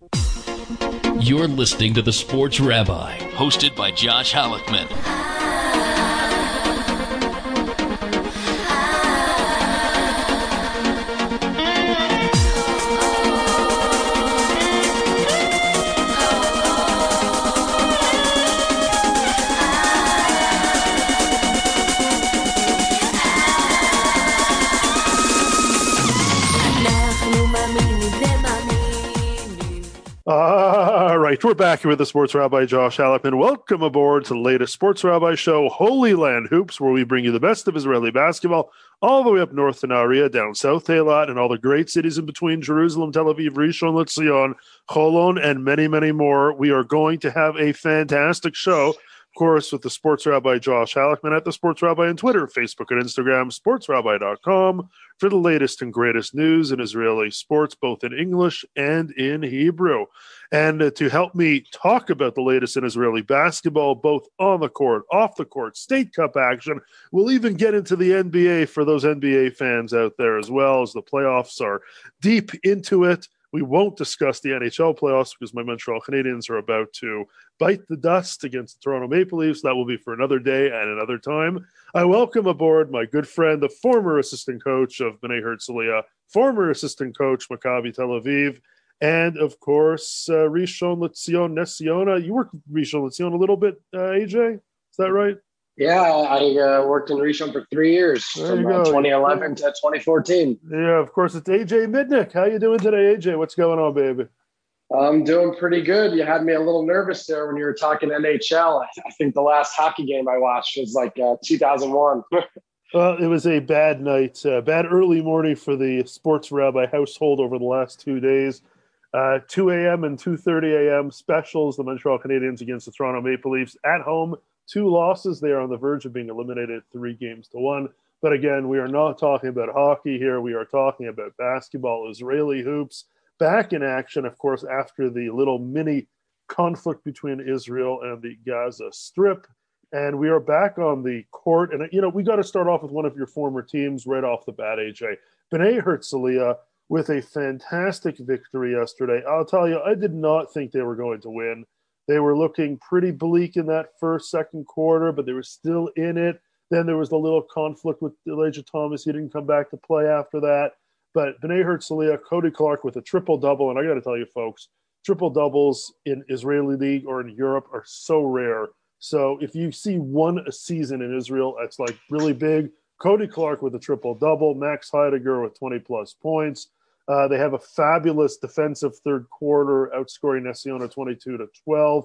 You're listening to The Sports Rabbi, hosted by Josh Halleckman. All right, we're back here with the Sports Rabbi, Josh Halleckman. Welcome aboard to the latest Sports Rabbi show, Holy Land Hoops, where we bring you the best of Israeli basketball all the way up north to Nahariya, down south to Eilat, and all the great cities in between Jerusalem, Tel Aviv, Rishon LeZion, Holon, and many, many more. We are going to have a fantastic show, of course, with the Sports Rabbi, Josh Halleckman, at the Sports Rabbi on Twitter, Facebook, and Instagram, sportsrabbi.com, for the latest and greatest news in Israeli sports, both in English and in Hebrew. And to help me talk about the latest in Israeli basketball, both on the court, off the court, State Cup action, we'll even get into the NBA for those NBA fans out there as well, as the playoffs are deep into it. We won't discuss the NHL playoffs because my Montreal Canadiens are about to bite the dust against the Toronto Maple Leafs. That will be for another day and another time. I welcome aboard my good friend, the former assistant coach of Bnei Herzliya, former assistant coach Maccabi Tel Aviv, and, of course, Rishon LeZion, Ness Ziona. You worked with Rishon LeZion a little bit, AJ? Is that right? Yeah, I worked in Rishon for 3 years, from 2011 to 2014. Yeah, of course. It's AJ Midnick. How you doing today, AJ? What's going on, baby? I'm doing pretty good. You had me a little nervous there when you were talking NHL. I think the last hockey game I watched was like 2001. Well, it was a bad night, bad early morning for the Sports Rabbi household over the last 2 days. 2 a.m. and 2:30 a.m. specials, the Montreal Canadiens against the Toronto Maple Leafs at home. 2 losses. They are on the verge of being eliminated 3-1. But again, we are not talking about hockey here. We are talking about basketball, Israeli hoops, back in action, of course, after the little mini conflict between Israel and the Gaza Strip. And we are back on the court. And, we got to start off with one of your former teams right off the bat, AJ. Bnei Herzliya, with a fantastic victory yesterday. I'll tell you, I did not think they were going to win. They were looking pretty bleak in that second quarter, but they were still in it. Then there was the little conflict with Elijah Thomas. He didn't come back to play after that. But Bnei Herzliya, Cody Clark with a triple-double. And I got to tell you, folks, triple-doubles in Israeli League or in Europe are so rare. So if you see one a season in Israel, that's like really big. Cody Clark with a triple-double. Max Heidegger with 20-plus points. They have a fabulous defensive third quarter, outscoring Ness Ziona 22-12,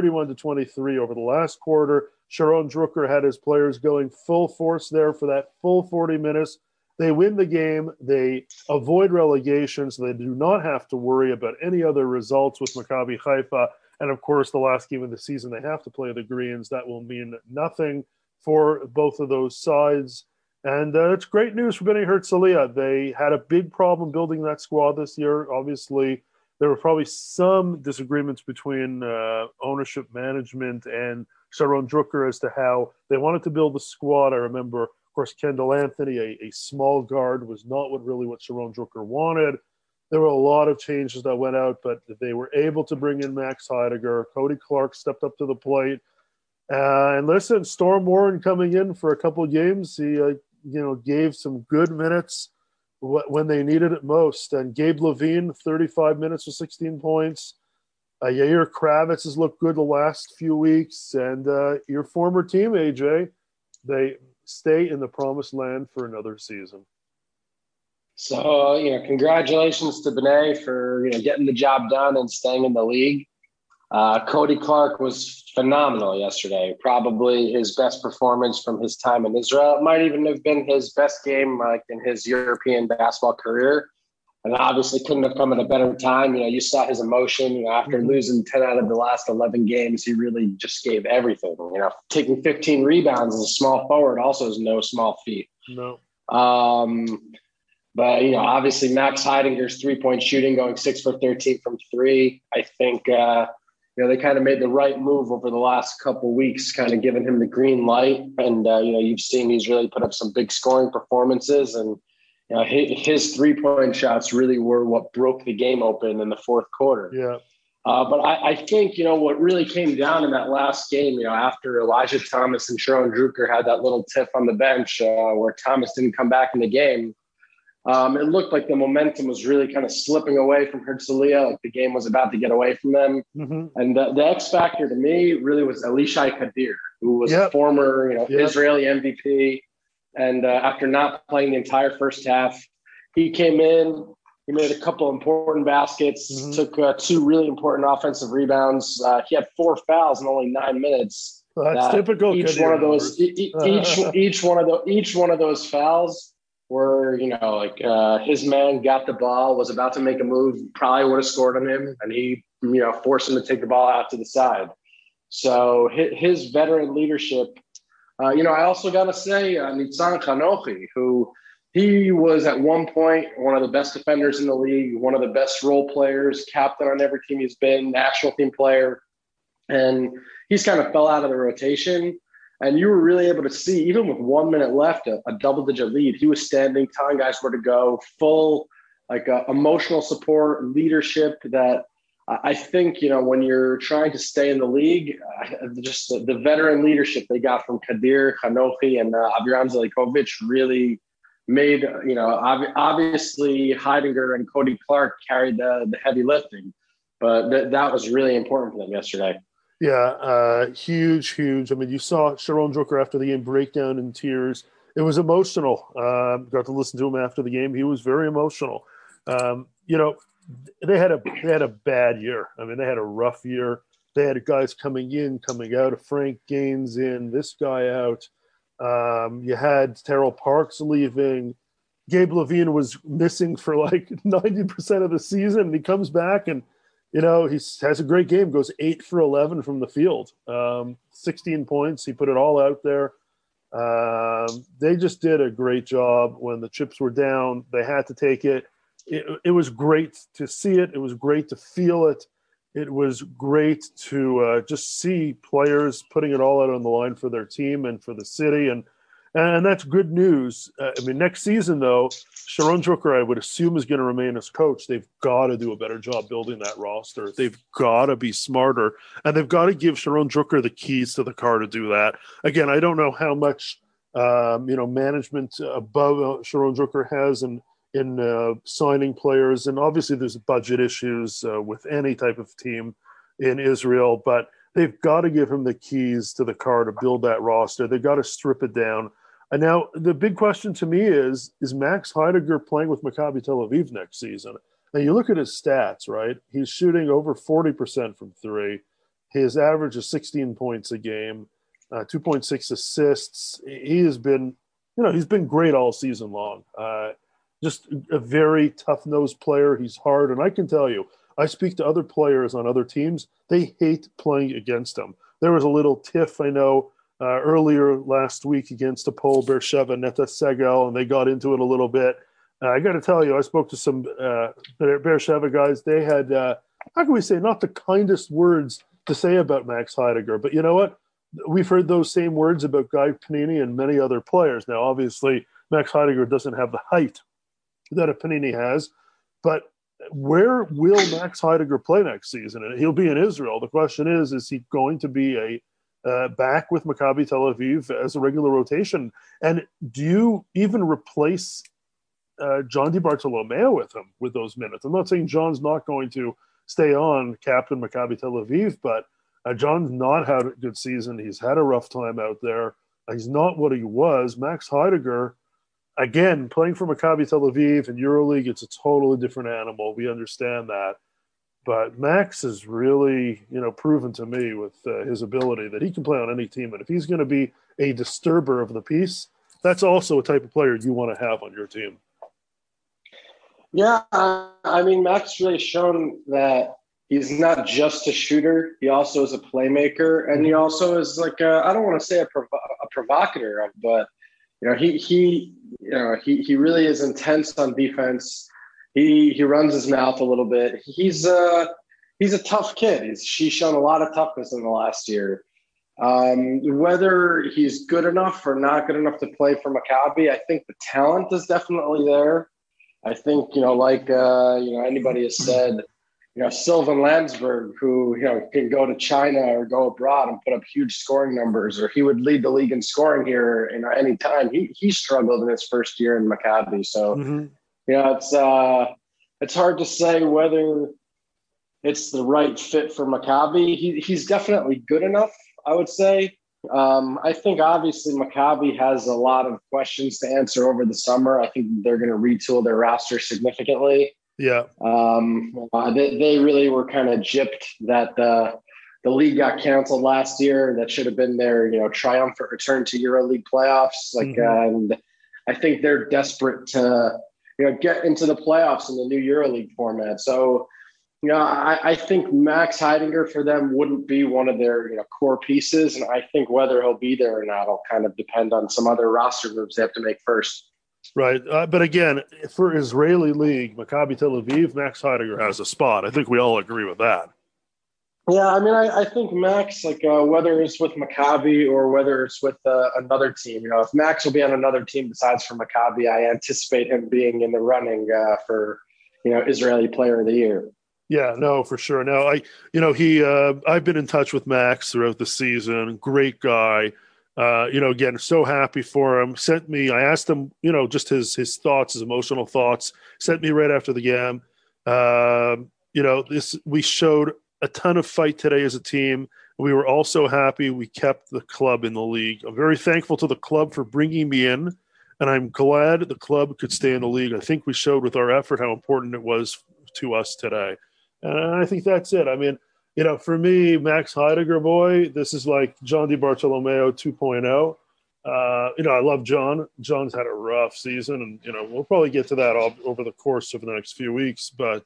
31-23 over the last quarter. Sharon Drucker had his players going full force there for that full 40 minutes. They win the game. They avoid relegation, so they do not have to worry about any other results with Maccabi Haifa. And, of course, the last game of the season, they have to play the Greens. That will mean nothing for both of those sides. And it's great news for Bnei Herzliya. They had a big problem building that squad this year. Obviously, there were probably some disagreements between ownership, management, and Sharon Drucker as to how they wanted to build the squad. I remember, of course, Kendall Anthony, a small guard, was not what Sharon Drucker wanted. There were a lot of changes that went out, but they were able to bring in Max Heidegger. Cody Clark stepped up to the plate. And listen, Storm Warren coming in for a couple of games. He gave some good minutes when they needed it most. And Gabe Levine, 35 minutes with 16 points. Yair Kravitz has looked good the last few weeks. And your former team, AJ, they stay in the promised land for another season. So, congratulations to Bnei for, getting the job done and staying in the league. Cody Clark was phenomenal yesterday. Probably his best performance from his time in Israel. It might even have been his best game in his European basketball career. And obviously couldn't have come at a better time. You saw his emotion. After losing 10 out of the last 11 games, he really just gave everything. Taking 15 rebounds as a small forward also is no small feat. No. But, obviously Max Heidegger's three-point shooting going 6 for 13 from three. I think, they kind of made the right move over the last couple of weeks, kind of giving him the green light. And, you've seen he's really put up some big scoring performances. And, his 3-point shots really were what broke the game open in the fourth quarter. Yeah. But I think, what really came down in that last game, after Elijah Thomas and Sharon Drucker had that little tiff on the bench where Thomas didn't come back in the game, it looked like the momentum was really kind of slipping away from Herzliya, like the game was about to get away from them. Mm-hmm. And the X factor to me really was Elishai Kadir, who was a former Israeli MVP. And after not playing the entire first half, he came in. He made a couple important baskets, took 2 really important offensive rebounds. He had 4 fouls in only 9 minutes. Well, that's typical. Each one of those, each one of those fouls were, his man got the ball, was about to make a move, probably would have scored on him, and he, forced him to take the ball out to the side. So his veteran leadership. I also got to say Nitzan Hanochi, who. He was at one point one of the best defenders in the league, one of the best role players, captain on every team he's been, national team player. And he's kind of fell out of the rotation. And you were really able to see, even with 1 minute left, a double-digit lead. He was standing, telling guys where to go, full emotional support, leadership that I think, when you're trying to stay in the league, just the veteran leadership they got from Kadir, Hanochi, and Aviram Zelikovic really made, obviously Heidinger and Cody Clark carried the heavy lifting, but that was really important for them yesterday. Yeah, huge. I mean, you saw Sharon Drucker after the game break down in tears. It was emotional. Got to listen to him after the game. He was very emotional. They had a bad year. I mean, they had a rough year. They had guys coming in, coming out. Frank Gaines in, this guy out. You had Terrell Parks leaving. Gabe Levine was missing for like 90% of the season. And he comes back and, he has a great game, goes 8 for 11 from the field, 16 points. He put it all out there. They just did a great job when the chips were down. They had to take it. It was great to see it. It was great to feel it. It was great to just see players putting it all out on the line for their team and for the city. And that's good news. Next season, though, Sharon Drucker, I would assume, is going to remain as coach. They've got to do a better job building that roster. They've got to be smarter. And they've got to give Sharon Drucker the keys to the car to do that. Again, I don't know how much, management above Sharon Drucker has in signing players. And obviously there's budget issues with any type of team in Israel, but they've got to give him the keys to the car to build that roster. They've got to strip it down. And now the big question to me is Max Heidegger playing with Maccabi Tel Aviv next season? And you look at his stats, right? He's shooting over 40% from 3. His average is 16 points a game, 2.6 assists. He has been, he's been great all season long. Just a very tough-nosed player. He's hard. And I can tell you, I speak to other players on other teams. They hate playing against him. There was a little tiff, I know, earlier last week against Apol Beersheva, Neta Segel, and they got into it a little bit. I got to tell you, I spoke to some Beersheva guys. They had, how can we say, not the kindest words to say about Max Heidegger. But you know what? We've heard those same words about Guy Panini and many other players. Now, obviously, Max Heidegger doesn't have the height that a Panini has, but where will Max Heidegger play next season? And he'll be in Israel. The question is he going to be back with Maccabi Tel Aviv as a regular rotation? And do you even replace John DiBartolomeo with him with those minutes? I'm not saying John's not going to stay on captain Maccabi Tel Aviv, but John's not had a good season. He's had a rough time out there. He's not what he was. Max Heidegger, again, playing for Maccabi Tel Aviv and EuroLeague, it's a totally different animal. We understand that. But Max has really, proven to me with his ability that he can play on any team. And if he's going to be a disturber of the peace, that's also a type of player you want to have on your team. Yeah, Max really shown that he's not just a shooter. He also is a playmaker. And he also is I don't want to say a provocateur, but he really is intense on defense. He runs his mouth a little bit. He's a tough kid. He's shown a lot of toughness in the last year. Whether he's good enough or not good enough to play for Maccabi, I think the talent is definitely there. I think, anybody has said, Sylvan Landsberg, who, can go to China or go abroad and put up huge scoring numbers, or he would lead the league in scoring here, any time. He struggled in his first year in Maccabi. So, it's hard to say whether it's the right fit for Maccabi. He's definitely good enough, I would say. I think obviously Maccabi has a lot of questions to answer over the summer. I think they're going to retool their roster significantly. Yeah. They really were kind of gypped that the league got canceled last year. That should have been their, triumphant return to EuroLeague playoffs. And I think they're desperate to, get into the playoffs in the new EuroLeague format. So, I think Max Heidinger for them wouldn't be one of their core pieces. And I think whether he'll be there or not will kind of depend on some other roster moves they have to make first. Right. But again, for Israeli league, Maccabi Tel Aviv, Max Heidinger has a spot. I think we all agree with that. Yeah, I mean, I think Max, whether it's with Maccabi or whether it's with another team, if Max will be on another team besides for Maccabi, I anticipate him being in the running for, Israeli Player of the Year. Yeah, no, for sure. No, I've been in touch with Max throughout the season. Great guy. Again, so happy for him. I asked him, just his thoughts, his emotional thoughts. Sent me right after the game. We showed a ton of fight today as a team. We were also happy we kept the club in the league. I'm very thankful to the club for bringing me in, and I'm glad the club could stay in the league. I think we showed with our effort how important it was to us today. And I think that's it. I mean, for me, Max Heidinger, boy, this is like John DiBartolomeo 2.0. I love John. John's had a rough season, and, we'll probably get to that all over the course of the next few weeks. But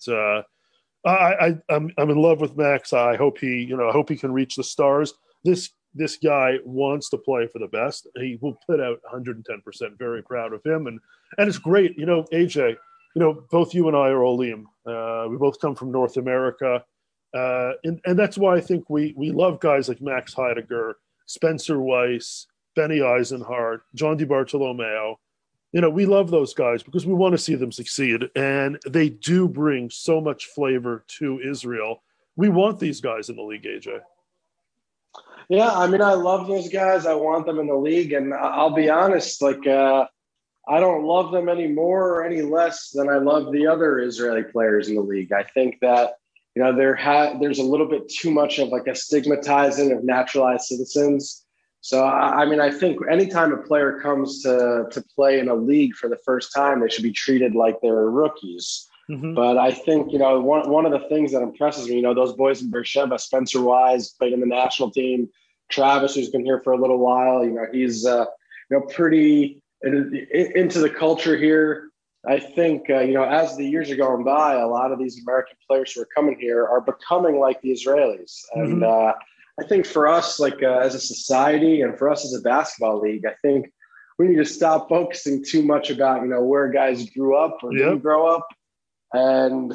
I'm in love with Max. I hope he can reach the stars. This guy wants to play for the best. He will put out 110%. Very proud of him. And it's great. AJ, both you and I are Olim. We both come from North America. And that's why I think we love guys like Max Heidinger, Spencer Weiss, Benny Eisenhart, John DiBartolomeo. We love those guys because we want to see them succeed. And they do bring so much flavor to Israel. We want these guys in the league, AJ. Yeah, I mean, I love those guys. I want them in the league. And I'll be honest, I don't love them any more or any less than I love the other Israeli players in the league. I think that, there's a little bit too much of a stigmatizing of naturalized citizens. So, I think anytime a player comes to play in a league for the first time, they should be treated like they're rookies. Mm-hmm. But I think, one of the things that impresses me, those boys in Beersheba, Spencer Wise played in the national team, Travis, who's been here for a little while, he's, pretty into the culture here. I think, as the years are going by, a lot of these American players who are coming here are becoming like the Israelis. And I think for us, as a society and for us as a basketball league, I think we need to stop focusing too much about, where guys grew up or didn't grow up. And,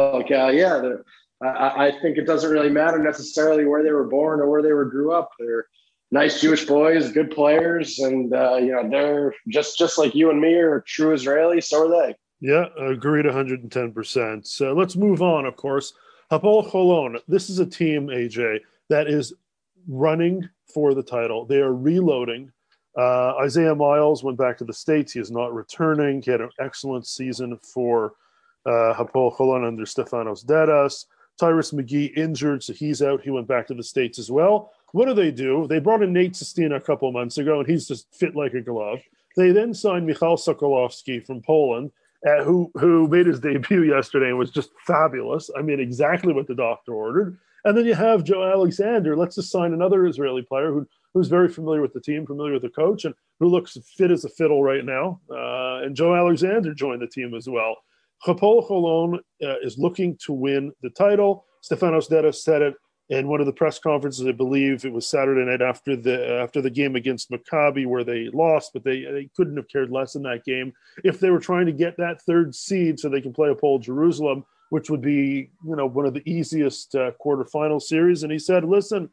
I think it doesn't really matter necessarily where they were born or where they grew up. They're nice Jewish boys, good players, and they're just like you and me are true Israelis. So are they. Yeah, agreed 110%. So let's move on. Of course, Hapoel Holon. This is a team, AJ, that is running for the title. They are reloading. Isaiah Miles went back to the States. He is not returning. He had an excellent season for Hapoel Holon under Stefanos Dedas. Tyrus McGee injured, so he's out. He went back to the States as well. What do? They brought in Nate Sestina a couple months ago, and he's just fit like a glove. They then signed Michal Sokolowski from Poland, who made his debut yesterday and was just fabulous. I mean, exactly what the doctor ordered. And then you have Joe Alexander. Let's just sign another Israeli player who's very familiar with the team, familiar with the coach, and who looks fit as a fiddle right now. And Joe Alexander joined the team as well. Hapoel Holon is looking to win the title. Stefanos Dedas said it in one of the press conferences. I believe it was Saturday night after the game against Maccabi, where they lost, but they couldn't have cared less in that game if they were trying to get that third seed so they can play Hapoel Jerusalem, which would be one of the easiest quarterfinal series. And he said, "Listen,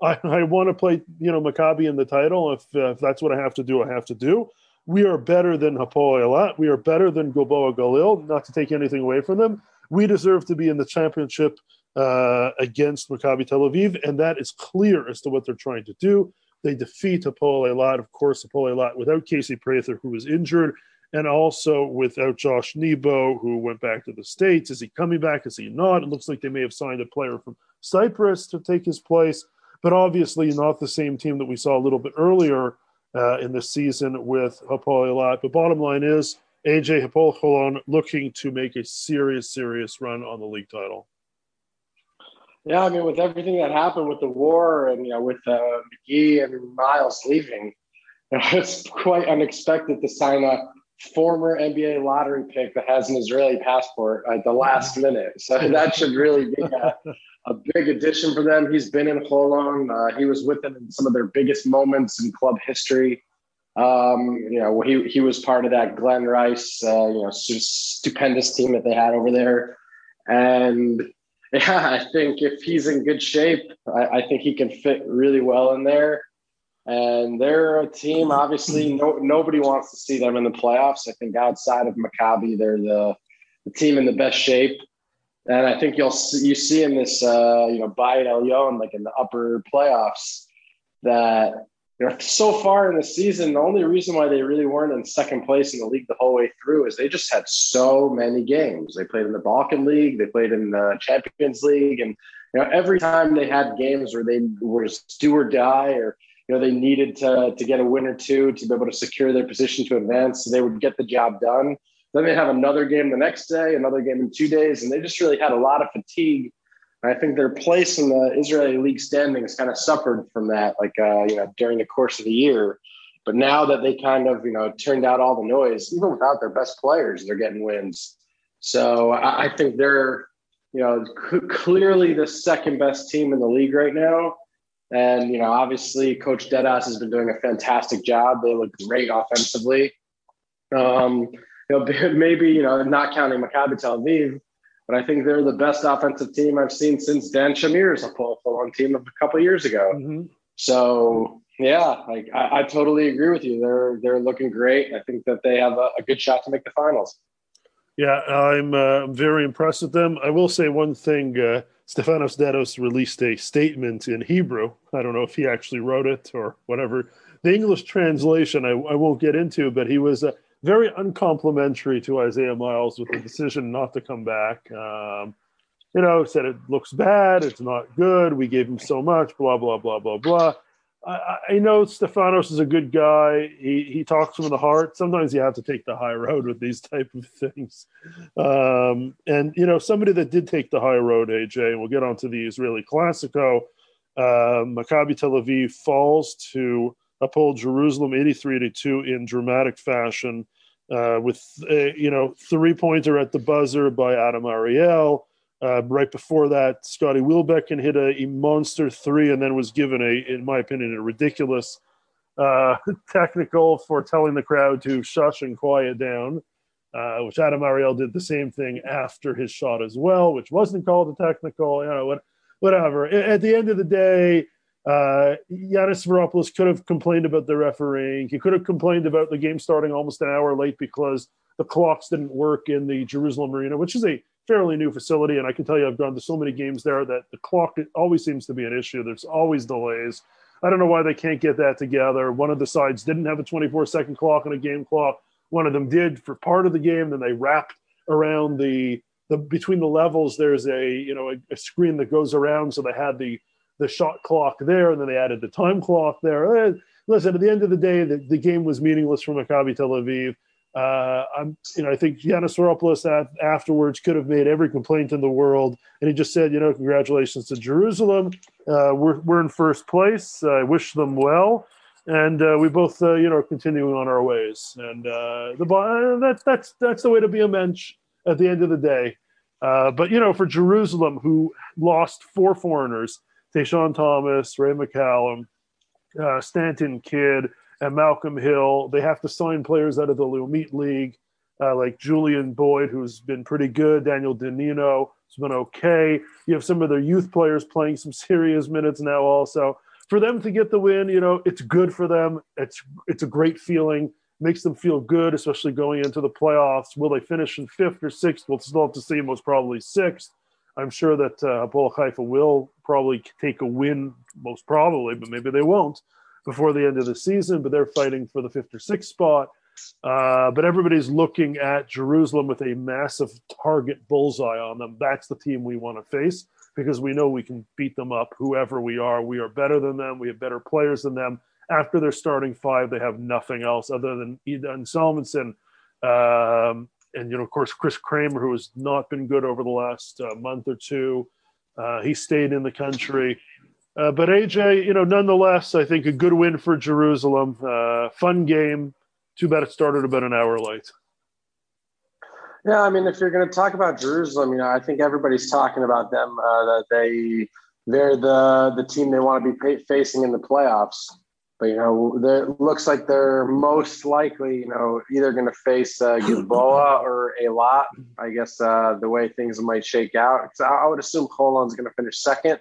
I want to play, Maccabi in the title. If that's what I have to do, I have to do. We are better than Hapoel Eilat. We are better than Gilboa Galil, not to take anything away from them. We deserve to be in the championship against Maccabi Tel Aviv, and that is clear as to what they're trying to do. They defeat Hapoel Eilat, of course, Hapoel Eilat without Casey Prather, who was injured, and also without Josh Nebo, who went back to the States. Is he coming back? Is he not? It looks like they may have signed a player from Cyprus to take his place, but obviously not the same team that we saw a little bit earlier in the season with Hapoel Eilat. But bottom line is, AJ, Hapoel Holon looking to make a serious run on the league title. Yeah, I mean, with everything that happened with the war and, with McGee and Miles leaving, it's quite unexpected to sign a former NBA lottery pick that has an Israeli passport at the last minute. So that should really be a big addition for them. He's been in Holon. He was with them in some of their biggest moments in club history. He was part of that Glenn Rice, stupendous team that they had over there. And yeah, I think if he's in good shape, I think he can fit really well in there. And they're a team, obviously, nobody wants to see them in the playoffs. I think outside of Maccabi, they're the team in the best shape. And I think you see in this, Bayit Elyon, like in the upper playoffs, that so far in the season, the only reason why they really weren't in second place in the league the whole way through is they just had so many games. They played in the Balkan League, they played in the Champions League, and every time they had games where they were do or die, or they needed to get a win or two to be able to secure their position to advance, so they would get the job done. Then they have another game the next day, another game in 2 days, and they just really had a lot of fatigue. And I think their place in the Israeli league standings kind of suffered from that, during the course of the year. But now that they kind of, turned out all the noise, even without their best players, they're getting wins. So I think they're, clearly the second best team in the league right now. And, obviously Coach Dedas has been doing a fantastic job. They look great offensively. Maybe, not counting Maccabi Tel Aviv, but I think they're the best offensive team I've seen since Dan Shamir's Holon team of a couple of years ago. Mm-hmm. So, yeah, I totally agree with you. They're looking great. I think that they have a good shot to make the finals. Yeah, I'm very impressed with them. I will say one thing. Stefanos Dedos released a statement in Hebrew. I don't know if he actually wrote it or whatever. The English translation I won't get into, but he was very uncomplimentary to Isaiah Miles with the decision not to come back. Said it looks bad, it's not good, we gave him so much, blah, blah, blah, blah, blah. I know Stefanos is a good guy. He talks from the heart. Sometimes you have to take the high road with these type of things. Somebody that did take the high road, AJ, and we'll get onto the Israeli Classico, Maccabi Tel Aviv falls to Hapoel Jerusalem 83-2 in dramatic fashion with three-pointer at the buzzer by Adam Ariel. Right before that, Scotty Wilbekin hit a monster three and then was given in my opinion, a ridiculous technical for telling the crowd to shush and quiet down, which Adam Ariel did the same thing after his shot as well, which wasn't called a technical, whatever. At the end of the day, Yanis Varopoulos could have complained about the refereeing. He could have complained about the game starting almost an hour late because the clocks didn't work in the Jerusalem Arena, which is a fairly new facility. And I can tell you, I've gone to so many games there that the clock always seems to be an issue. There's always delays. I don't know why they can't get that together. One of the sides didn't have a 24-second clock and a game clock. One of them did for part of the game. Then they wrapped around the between the levels. There's a screen that goes around. So they had the shot clock there, and then they added the time clock there. Listen, at the end of the day, the game was meaningless for Maccabi Tel Aviv. I think Yanis Varopoulos afterwards could have made every complaint in the world, and he just said, congratulations to Jerusalem. We're in first place. I wish them well, and we both, continuing on our ways. And that's the way to be a mensch at the end of the day. But for Jerusalem, who lost four foreigners, Tayshaun Thomas, Ray McCallum, Stanton Kidd, and Malcolm Hill, they have to sign players out of the Leumit League, like Julian Boyd, who's been pretty good, Daniel Danino, has been okay. You have some of their youth players playing some serious minutes now also. for them to get the win, it's good for them. It's a great feeling. Makes them feel good, especially going into the playoffs. Will they finish in 5th or 6th? We'll still have to see. Most probably 6th. I'm sure that Hapoel Haifa will probably take a win, most probably, but maybe they won't before the end of the season. But they're fighting for the 5th or 6th spot. But everybody's looking at Jerusalem with a massive target bullseye on them. That's the team we want to face because we know we can beat them up, whoever we are. We are better than them. We have better players than them. After their starting 5, they have nothing else other than Idan Salmonson. And, of course, Chris Kramer, who has not been good over the last month or two. He stayed in the country. But AJ, nonetheless, I think a good win for Jerusalem. Fun game. Too bad it started about an hour late. Yeah, I mean, if you're going to talk about Jerusalem, I think everybody's talking about them, that they're the team they want to be facing in the playoffs. But, it looks like they're most likely, either going to face Gilboa or Eilat. I guess the way things might shake out. So I would assume Holon's going to finish 2nd.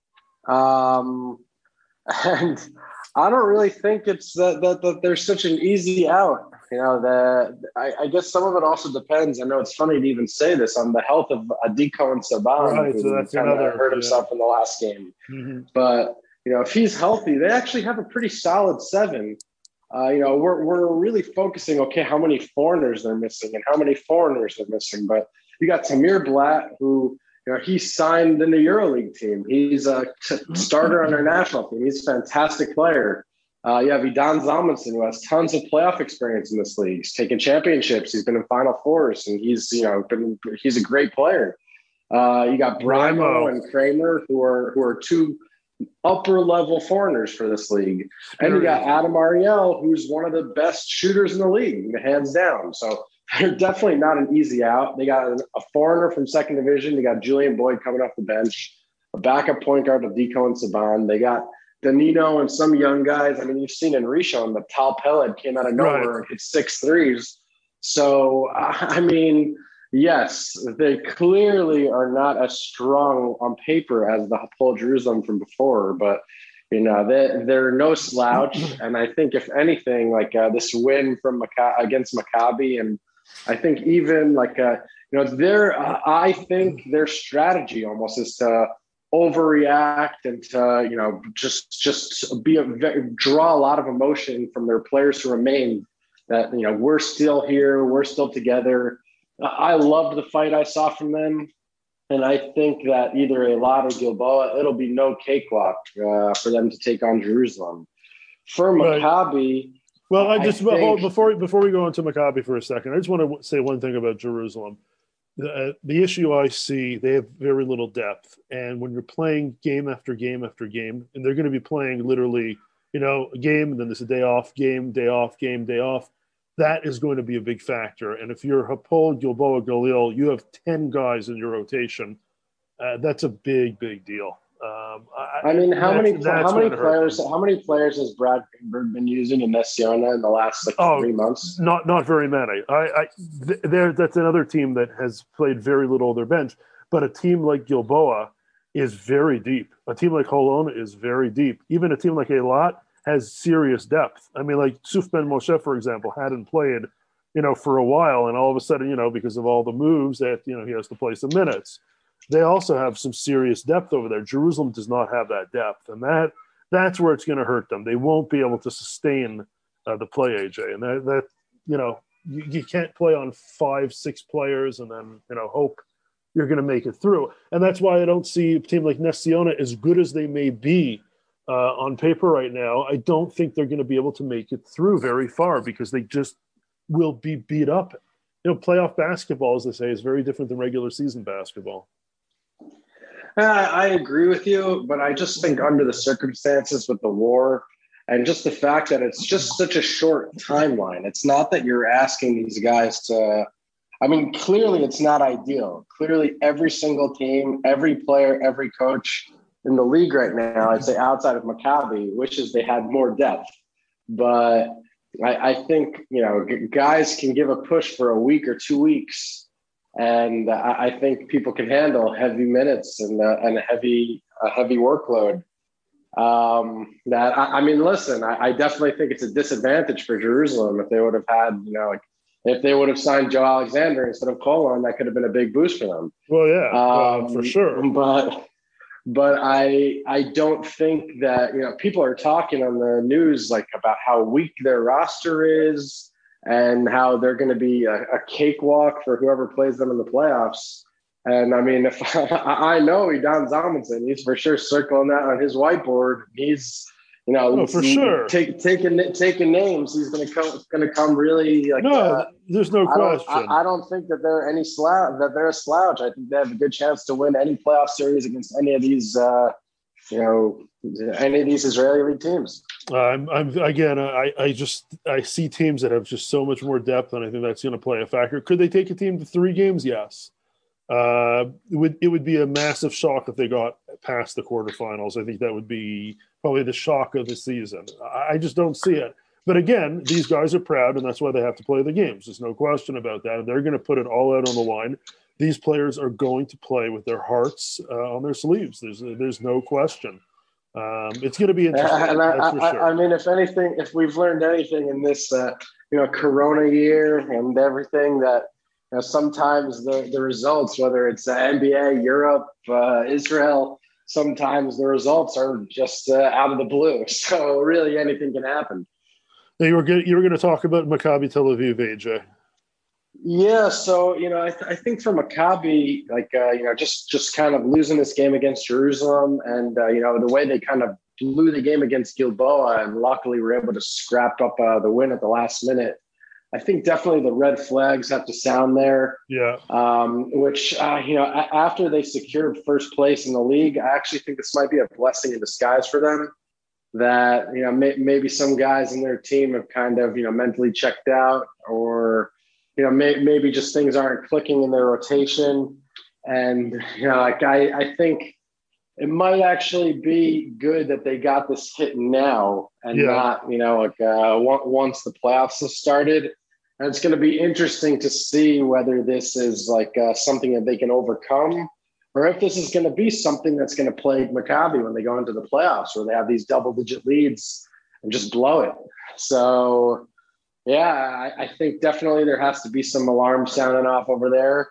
And I don't really think it's that there's such an easy out. I guess some of it also depends. I know it's funny to even say this on the health of Adiko and Saban, right, who so that's kind of another, hurt himself in the last game. Mm-hmm. But if he's healthy, they actually have a pretty solid 7. We're really focusing, okay, how many foreigners they're missing and how many foreigners they're missing. But you got Tamir Blatt, who, he signed in the EuroLeague team. He's a starter on their national team. He's a fantastic player. You have Idan Salmonson, who has tons of playoff experience in this league. He's taken championships. He's been in Final Fours, and he's a great player. You got Brimo and Kramer, who are 2 upper level foreigners for this league. And you got Adam Ariel, who's one of the best shooters in the league, hands down. So they're definitely not an easy out. They got a foreigner from 2nd division. They got Julian Boyd coming off the bench, a backup point guard of Deco and Saban. They got Danilo and some young guys. I mean, you've seen in Rishon, the Tal Peled came out of nowhere and hit 6 threes. So, yes, they clearly are not as strong on paper as the Hapoel Jerusalem from before, but they're no slouch. And I think if anything, this win from against Maccabi, and I think even I think their strategy almost is to overreact and to just draw a lot of emotion from their players who remain. That we're still here, we're still together. I loved the fight I saw from them, and I think that either Eilat or Gilboa, it'll be no cakewalk for them to take on Jerusalem. For Maccabi, well, before we go into Maccabi for a second, I just want to say one thing about Jerusalem. The issue I see, they have very little depth, and when you're playing game after game after game, and they're going to be playing literally, a game, and then there's a day off, game, day off, game, day off. That is going to be a big factor. And if you're Hapoel, Gilboa, Galil, you have 10 guys in your rotation. That's a big, big deal. How many players has Brad been using in Nessiona in the last 3 months? Not very many. That's another team that has played very little of their bench. But a team like Gilboa is very deep. A team like Holon is very deep. Even a team like Eilat has serious depth. I mean, like Suf Ben Moshe, for example, hadn't played, for a while, and all of a sudden, because of all the moves that, he has to play some minutes. They also have some serious depth over there. Jerusalem does not have that depth, and that's where it's going to hurt them. They won't be able to sustain the play, AJ, and that you can't play on 5-6 players and then hope you're going to make it through. And that's why I don't see a team like Nessiona, as good as they may be on paper right now, I don't think they're going to be able to make it through very far because they just will be beat up. Playoff basketball, as they say, is very different than regular season basketball. I agree with you, but I just think under the circumstances with the war and just the fact that it's just such a short timeline, it's not that you're asking these guys to – clearly it's not ideal. Clearly every single team, every player, every coach – in the league right now, I'd say outside of Maccabi, wishes they had more depth. But I think, guys can give a push for a week or 2 weeks. And I think people can handle heavy minutes and a heavy workload. That I mean, listen, I definitely think it's a disadvantage for Jerusalem if they would have had, if they would have signed Joe Alexander instead of Colon, that could have been a big boost for them. Well, yeah, for sure. But I don't think that, people are talking on the news like about how weak their roster is and how they're going to be a cakewalk for whoever plays them in the playoffs. And I mean, if I know Idan Zalmanson, he's for sure circling that on his whiteboard. He's, for sure taking names. He's going to come really like. There's no question. I don't think that they're any slouch. That they're a slouch. I think they have a good chance to win any playoff series against any of these, any of these Israeli league teams. I see teams that have just so much more depth, and I think that's going to play a factor. Could they take a team to 3 games? Yes. It would be a massive shock if they got past the quarterfinals. I think that would be probably the shock of the season. I just don't see it. But again, these guys are proud, and that's why they have to play the games. There's no question about that. And they're going to put it all out on the line. These players are going to play with their hearts on their sleeves. There's no question. It's going to be interesting. I mean, if anything, if we've learned anything in this, Corona year and everything, that sometimes the results, whether it's NBA, Europe, Israel, sometimes the results are just out of the blue. So really, anything can happen. You were going to talk about Maccabi Tel Aviv, AJ. Yeah, so I think for Maccabi, just kind of losing this game against Jerusalem, and the way they kind of blew the game against Gilboa, and luckily were able to scrap up the win at the last minute. I think definitely the red flags have to sound there. Yeah. Which after they secured first place in the league, I actually think this might be a blessing in disguise for them. That maybe some guys in their team have kind of mentally checked out, or maybe just things aren't clicking in their rotation. And, I think it might actually be good that they got this hit now and not, once the playoffs have started. And it's going to be interesting to see whether this is something that they can overcome, or if this is going to be something that's going to plague Maccabi when they go into the playoffs, where they have these double-digit leads and just blow it. So, yeah, I think definitely there has to be some alarm sounding off over there.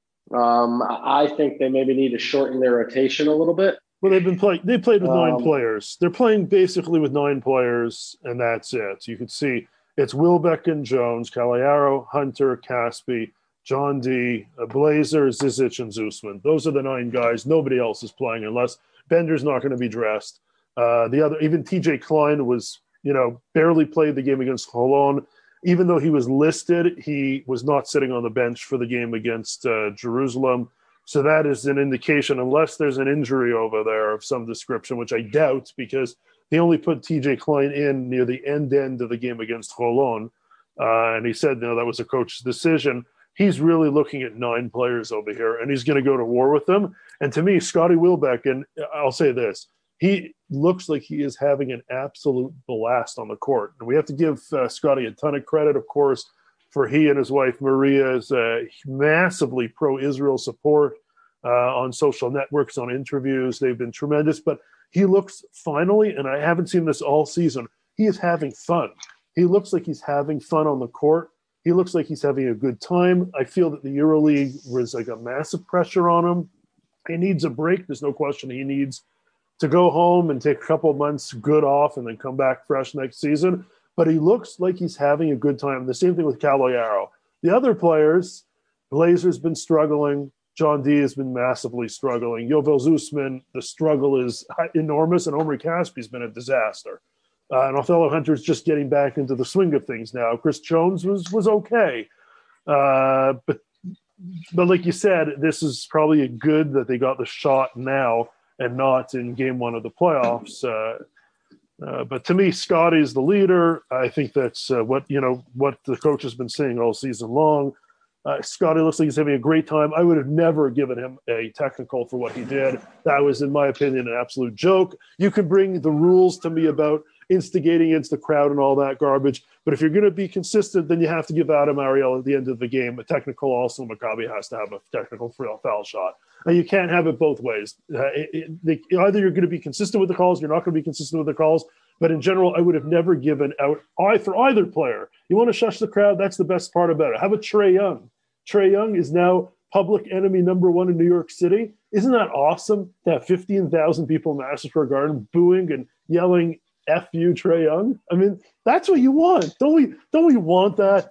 I think they maybe need to shorten their rotation a little bit. Well, they played with 9 players. They're playing basically with 9 players, and that's it. You can see it's Wilbeck and Jones, Caliaro, Hunter, Caspi, John D, Blazer, Zizic, and Zusman. Those are the 9 guys. Nobody else is playing unless Bender's not going to be dressed. Even TJ Klein was, barely played the game against Holon. Even though he was listed, he was not sitting on the bench for the game against Jerusalem. So that is an indication, unless there's an injury over there of some description, which I doubt, because they only put TJ Klein in near the end of the game against Holon. And he said, that was a coach's decision. He's really looking at 9 players over here, and he's going to go to war with them. And to me, Scotty Wilbeck, and I'll say this, he looks like he is having an absolute blast on the court. And we have to give Scotty a ton of credit, of course, for he and his wife, Maria's massively pro-Israel support on social networks, on interviews. They've been tremendous. But he looks finally, and I haven't seen this all season, he is having fun. He looks like he's having fun on the court. He looks like he's having a good time. I feel that the EuroLeague was like a massive pressure on him. He needs a break. There's no question he needs to go home and take a couple of months good off and then come back fresh next season. But he looks like he's having a good time. The same thing with Caloyaro. The other players, Blazer's been struggling. John D has been massively struggling. Yovel Zusman, the struggle is enormous, and Omri Caspi's been a disaster. And Othello Hunter's just getting back into the swing of things now. Chris Jones was okay. But like you said, this is probably good that they got the shot now and not in game 1 of the playoffs. But to me, Scotty's the leader. I think that's what the coach has been saying all season long. Scotty looks like he's having a great time. I would have never given him a technical for what he did. That was, in my opinion, an absolute joke. You could bring the rules to me about instigating against the crowd and all that garbage. But if you're going to be consistent, then you have to give Adam Ariel at the end of the game a technical. Also, Maccabi has to have a technical foul shot. And you can't have it both ways. Either you're going to be consistent with the calls, you're not going to be consistent with the calls. But in general, I would have never given out for either player. You want to shush the crowd? That's the best part about it. How about Trae Young? Trae Young is now public enemy number one in New York City. Isn't that awesome to have 15,000 people in Madison Square Garden booing and yelling "F you, Trae Young"? I mean, that's what you want. Don't we want that?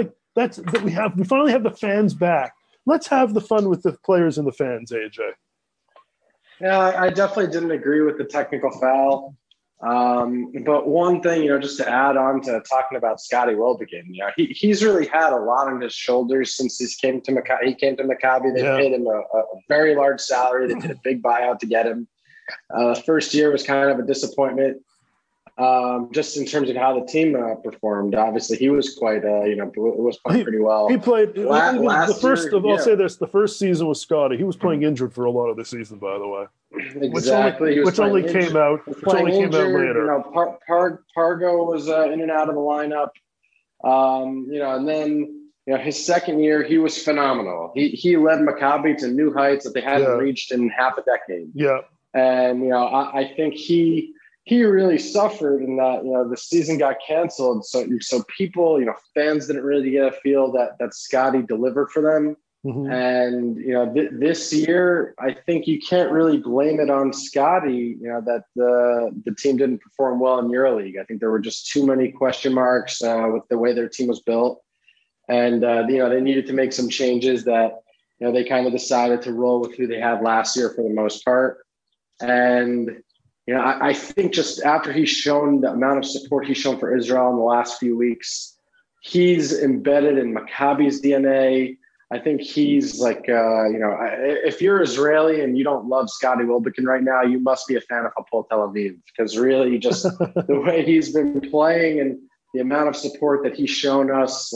We finally have the fans back. Let's have the fun with the players and the fans, AJ. Yeah, I definitely didn't agree with the technical foul. But one thing, just to add on to talking about Scotty Wilbekin, he's really had a lot on his shoulders since he came to Maccabi. They paid him a very large salary. They did a big buyout to get him. First year was kind of a disappointment, just in terms of how the team performed. Obviously, he was quite, was playing pretty well. He played I'll say this: the first season with Scotty, he was playing injured for a lot of the season, by the way. Exactly, which only came out later. Pargo was in and out of the lineup. And then his second year, he was phenomenal. He led Maccabi to new heights that they hadn't reached in half a decade. Yeah, and I think he really suffered in that the season got canceled. So people, fans didn't really get a feel that Scotty delivered for them. Mm-hmm. And, this year, I think you can't really blame it on Scotty, that the team didn't perform well in EuroLeague. I think there were just too many question marks with the way their team was built. And, they needed to make some changes that, they kind of decided to roll with who they had last year for the most part. And, I think just after he's shown the amount of support he's shown for Israel in the last few weeks, he's embedded in Maccabi's DNA. I think he's like, if you're Israeli and you don't love Scotty Wilbekin right now, you must be a fan of Hapoel Tel Aviv, because really just the way he's been playing and the amount of support that he's shown us,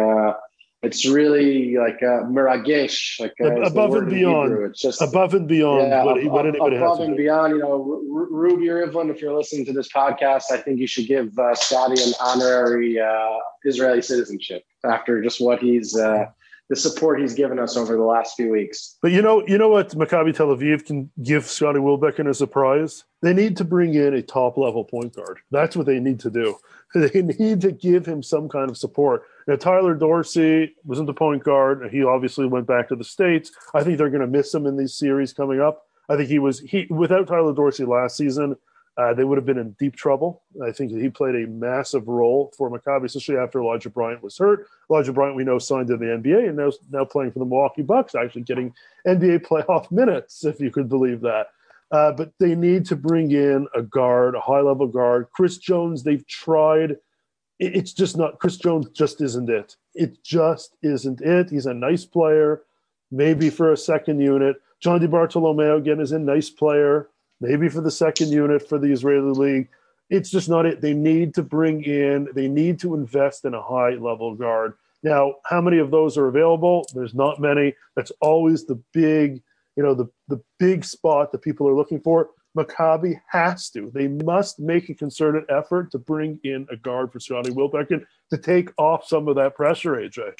it's really like miragesh, above and beyond. It's just above and beyond. What anybody above has and beyond. Ruby Rivlin, if you're listening to this podcast, I think you should give Scotty an honorary Israeli citizenship after just what he's. The support he's given us over the last few weeks. But you know what Maccabi Tel Aviv can give Scotty Wilbekin as a prize? They need to bring in a top-level point guard. That's what they need to do. They need to give him some kind of support. Now, Tyler Dorsey wasn't the point guard. He obviously went back to the States. I think they're going to miss him in these series coming up. I think without Tyler Dorsey last season, they would have been in deep trouble. I think he played a massive role for Maccabi, especially after Elijah Bryant was hurt. Elijah Bryant, we know, signed to the NBA and now playing for the Milwaukee Bucks, actually getting NBA playoff minutes, if you could believe that. But they need to bring in a guard, a high-level guard. Chris Jones, they've tried. It's just not – Chris Jones just isn't it. It just isn't it. He's a nice player, maybe for a second unit. John DiBartolomeo, again, is a nice player. Maybe for the second unit for the Israeli League. It's just not it. They need to invest in a high-level guard. Now, how many of those are available? There's not many. That's always the big, the big spot that people are looking for. Maccabi has to. They must make a concerted effort to bring in a guard for Scotty Wilbekin to take off some of that pressure, AJ.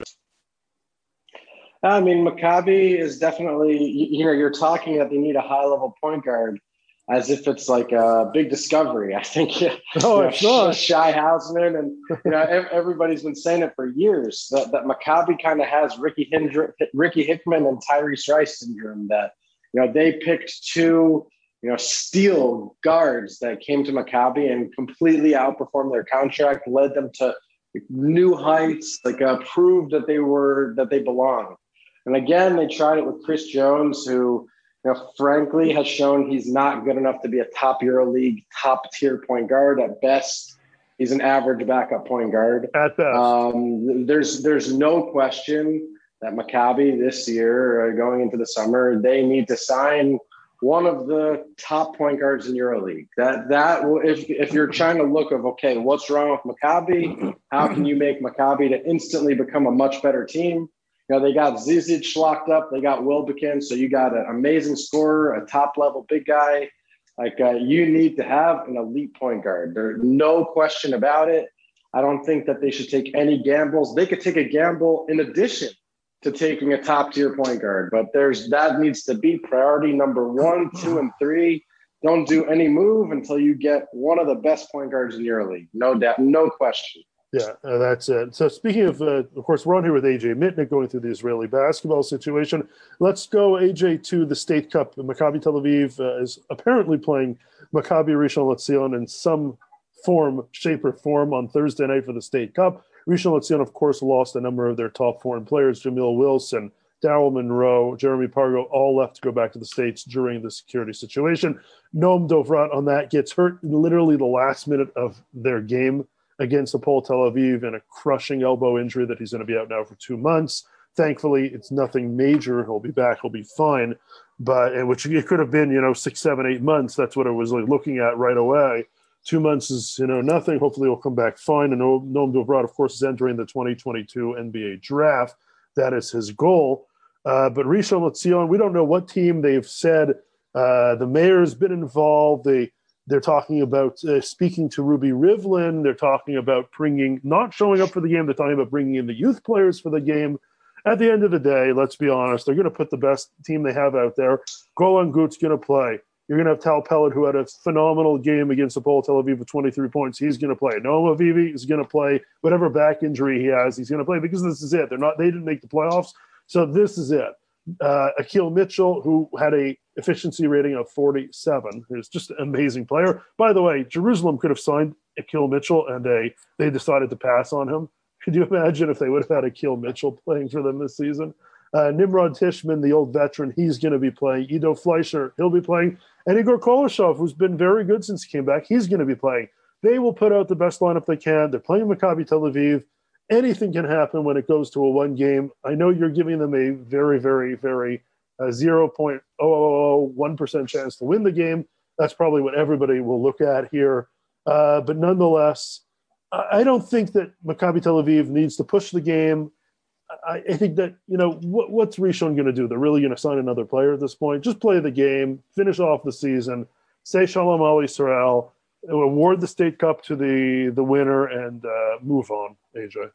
I mean, Maccabi is definitely, you're talking that they need a high-level point guard, as if it's like a big discovery. I think Shai Hausman and everybody's been saying it for years that Maccabi kind of has Ricky Hickman and Tyrese Rice syndrome, that they picked two steel guards that came to Maccabi and completely outperformed their contract, led them to new heights, proved that they belong. And again, they tried it with Chris Jones, who frankly has shown he's not good enough to be a top EuroLeague, top tier point guard. At best, he's an average backup point guard. At best. There's no question that Maccabi this year, going into the summer, they need to sign one of the top point guards in EuroLeague. If you're trying to look of, okay, what's wrong with Maccabi? How can you make Maccabi to instantly become a much better team? They got Zizic locked up. They got Wilbekin. So you got an amazing scorer, a top-level big guy. Like you need to have an elite point guard. There's no question about it. I don't think that they should take any gambles. They could take a gamble in addition to taking a top tier point guard, but that needs to be priority number 1, 2, and 3. Don't do any move until you get one of the best point guards in your league. No doubt, no question. Yeah, that's it. So speaking of course, we're on here with AJ Mitnick going through the Israeli basketball situation. Let's go, AJ, to the State Cup. Maccabi Tel Aviv is apparently playing Maccabi Rishon LeZion in some form, shape, or form on Thursday night for the State Cup. Rishon LeZion, of course, lost a number of their top foreign players, Jamil Wilson, Darryl Monroe, Jeremy Pargo, all left to go back to the States during the security situation. Noam Dovrat on that gets hurt literally the last minute of their game against Hapoel Tel Aviv in a crushing elbow injury that he's going to be out now for 2 months. Thankfully, it's nothing major. He'll be back. He'll be fine. But which it could have been, 6, 7, 8 months. That's what I was looking at right away. 2 months is, nothing. Hopefully he'll come back fine. And Noam Dovrat, of course, is entering the 2022 NBA draft. That is his goal. But Rishon LeZion, we don't know what team. They've said the mayor's been involved. They're talking about speaking to Ruby Rivlin. They're talking about not showing up for the game. They're talking about bringing in the youth players for the game. At the end of the day, let's be honest, they're going to put the best team they have out there. Golan Gut's going to play. You're going to have Tal Pellet, who had a phenomenal game against Hapoel Tel Aviv with 23 points. He's going to play. Noam Avivi is going to play. Whatever back injury he has, he's going to play because this is it. They didn't make the playoffs, so this is it. Akil Mitchell, who had a efficiency rating of 47, who's just an amazing player. By the way, Jerusalem could have signed Akil Mitchell, and they decided to pass on him. Could you imagine if they would have had Akil Mitchell playing for them this season? Nimrod Tishman, the old veteran, he's going to be playing. Ido Fleischer, he'll be playing. And Igor Kolashov, who's been very good since he came back, he's going to be playing. They will put out the best lineup they can. They're playing Maccabi Tel Aviv. Anything can happen when it goes to a one game. I know you're giving them a very, very, very 0.0001% chance to win the game. That's probably what everybody will look at here. But nonetheless, I don't think that Maccabi Tel Aviv needs to push the game. I think that, what's Rishon going to do? They're really going to sign another player at this point. Just play the game, finish off the season, say Shalom Al Yisrael, award the State Cup to the winner, and move on, AJ.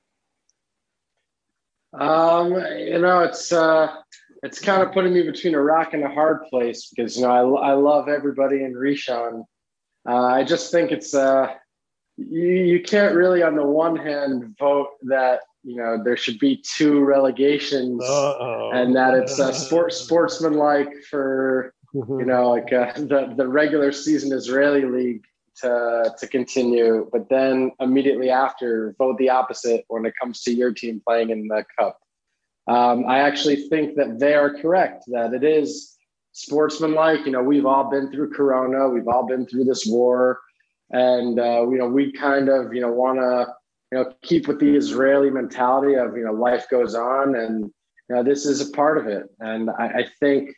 It's kind of putting me between a rock and a hard place because, I love everybody in Rishon. I just think it's you can't really, on the one hand, vote that there should be 2 relegations and that it's sportsmanlike for the regular season Israeli league to continue, but then immediately after vote the opposite when it comes to your team playing in the cup. I actually think that they are correct, that it is sportsmanlike. We've all been through Corona, we've all been through this war, and we kind of want to keep with the Israeli mentality of, life goes on, and, this is a part of it. And I think,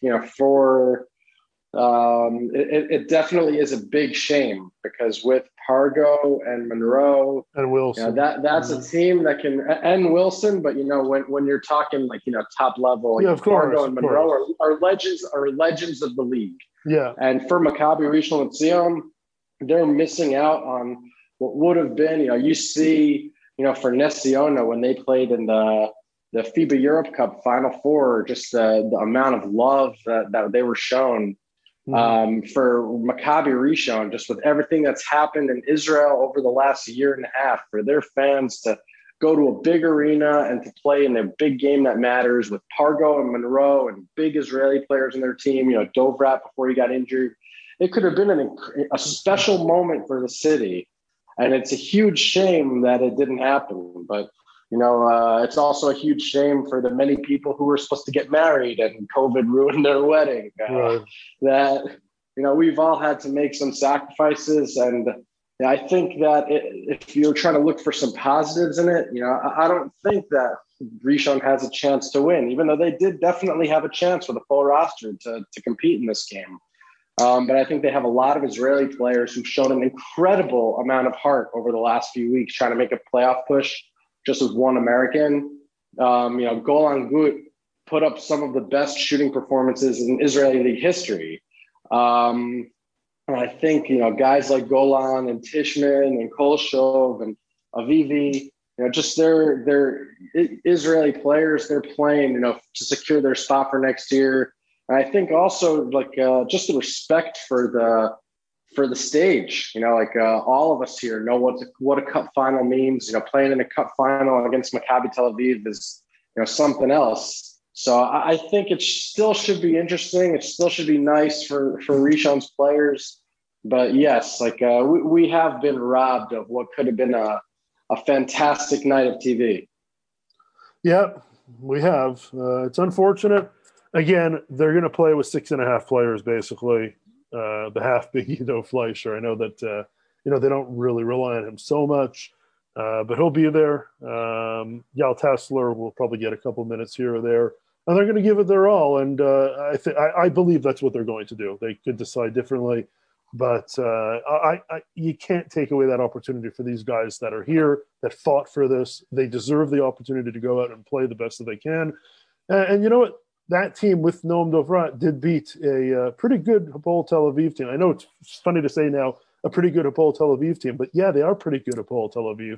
it definitely is a big shame because with Pargo and Monroe and Wilson, that's a team that can, and Wilson, but, when you're talking top level, of course, Pargo and Monroe are legends of the league. Yeah. And for Maccabi Rishon LeZion, they're missing out on what would have been, you see, for Ness Ziona when they played in the FIBA Europe Cup Final Four, just the amount of love that they were shown. For Maccabi Rishon, just with everything that's happened in Israel over the last year and a half, for their fans to go to a big arena and to play in a big game that matters with Pargo and Monroe and big Israeli players in their team, Dovrat before he got injured. It could have been a special moment for the city. And it's a huge shame that it didn't happen. But, it's also a huge shame for the many people who were supposed to get married and COVID ruined their wedding. Right. That, we've all had to make some sacrifices. And I think that if you're trying to look for some positives in it, I don't think that Rishon has a chance to win, even though they did definitely have a chance with a full roster to compete in this game. But I think they have a lot of Israeli players who've shown an incredible amount of heart over the last few weeks trying to make a playoff push just as one American. Golan Gut put up some of the best shooting performances in Israeli league history. And And I think, guys like Golan and Tishman and Kolshov and Avivi, just they're Israeli players, they're playing, to secure their spot for next year. And I think also just the respect for the stage, all of us here know what a cup final means. Playing in a cup final against Maccabi Tel Aviv is, something else. So I think it still should be interesting. It still should be nice for Rishon's players. But yes, we have been robbed of what could have been a fantastic night of TV. Yep, we have. It's unfortunate. Again, they're going to play with 6.5 players, basically. The half being Ido Fleischer. I know that, they don't really rely on him so much, but he'll be there. Yal Tessler will probably get a couple minutes here or there, and they're going to give it their all. And I believe that's what they're going to do. They could decide differently, but you can't take away that opportunity for these guys that are here, that fought for this. They deserve the opportunity to go out and play the best that they can. And you know what? That team with Noam Dovrat did beat a pretty good Hapoel Tel Aviv team. I know it's funny to say now a pretty good Hapoel Tel Aviv team, but yeah, they are pretty good Hapoel Tel Aviv.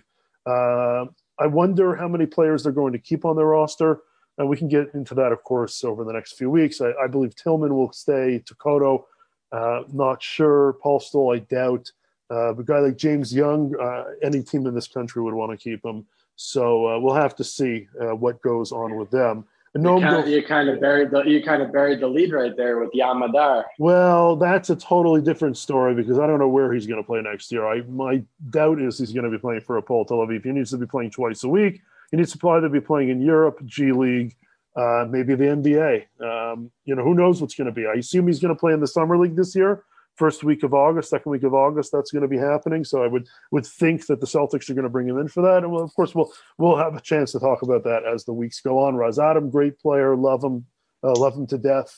I wonder how many players they're going to keep on their roster, and we can get into that, of course, over the next few weeks. I believe Tillman will stay. Tokoto, not sure. Paul Stoll, I doubt. A guy like James Young, any team in this country would want to keep him. So we'll have to see what goes on with them. You kind of buried the lead right there with Yam Madar. Well, that's a totally different story because I don't know where he's going to play next year. My doubt is he's going to be playing for Hapoel Tel Aviv. He needs to be playing twice a week. He needs to either be playing in Europe, G League, maybe the NBA. Who knows what's going to be. I assume he's going to play in the Summer League this year. First week of August, second week of August, that's going to be happening. So I would think that the Celtics are going to bring him in for that. And of course, we'll have a chance to talk about that as the weeks go on. Raz Adam, great player, love him to death.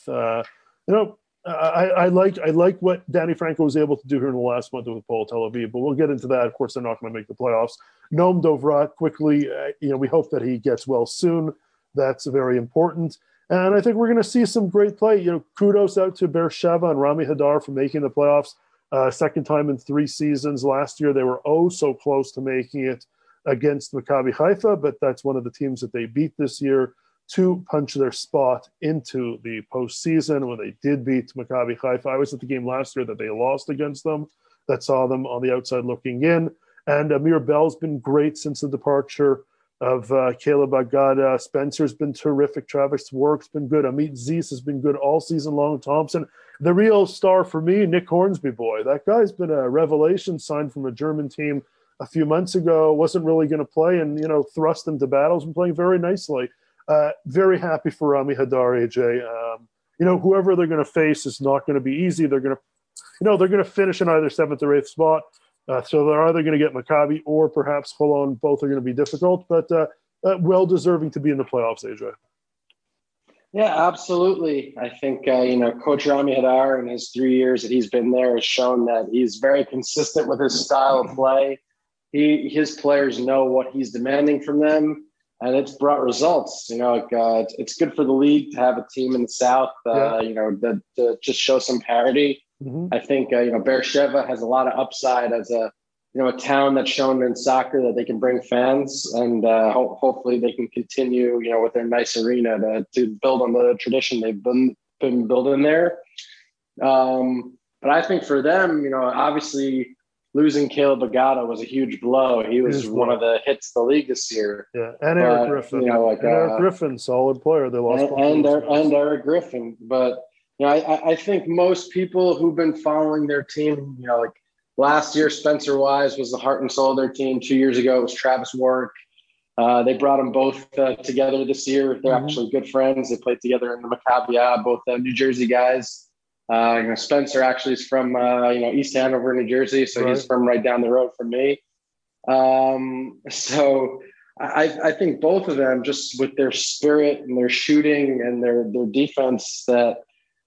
I like what Danny Franco was able to do here in the last month with Hapoel Tel Aviv, but we'll get into that. Of course, they're not going to make the playoffs. Noam Dovrat, quickly, we hope that he gets well soon. That's very important. And I think we're going to see some great play. Kudos out to Beersheva and Rami Hadar for making the playoffs. Second time in 3 seasons. Last year, they were so close to making it against Maccabi Haifa, but that's one of the teams that they beat this year to punch their spot into the postseason when they did beat Maccabi Haifa. I was at the game last year that they lost against them, that saw them on the outside looking in. And Amir Bell's been great since the departure of Caleb Agada. Spencer's been terrific. Travis Work's been good. Amit Zeis has been good all season long. Thompson, the real star for me, Nick Hornsby boy. That guy's been a revelation, signed from a German team a few months ago, wasn't really going to play and, thrust into battles and playing very nicely. Very happy for Rami Hadar, AJ. Whoever they're going to face is not going to be easy. They're going to finish in either 7th or 8th spot. So they're either going to get Maccabi or perhaps Holon. Both are going to be difficult, but well deserving to be in the playoffs, AJ. Yeah, absolutely. I think, Coach Rami Hadar in his 3 years that he's been there has shown that he's very consistent with his style of play. His players know what he's demanding from them, and it's brought results. It's good for the league to have a team in the South, that just show some parity. Mm-hmm. I think, Beersheva has a lot of upside as a town that's shown in soccer that they can bring fans, and hopefully they can continue, with their nice arena to build on the tradition they've been building there. But I think for them, obviously losing Caleb Agada was a huge blow. He was one of the hits of the league this year. Yeah, and Eric Griffin. Eric Griffin, solid player. They lost and Eric Griffin, but. I think most people who've been following their team, last year, Spencer Wise was the heart and soul of their team. 2 years ago, it was Travis Work. They brought them both together this year. They're actually good friends. They played together in the Maccabi, both New Jersey guys. Spencer actually is from, East Hanover, New Jersey. So he's from right down the road from me. So I think both of them, just with their spirit and their shooting and their defense, that,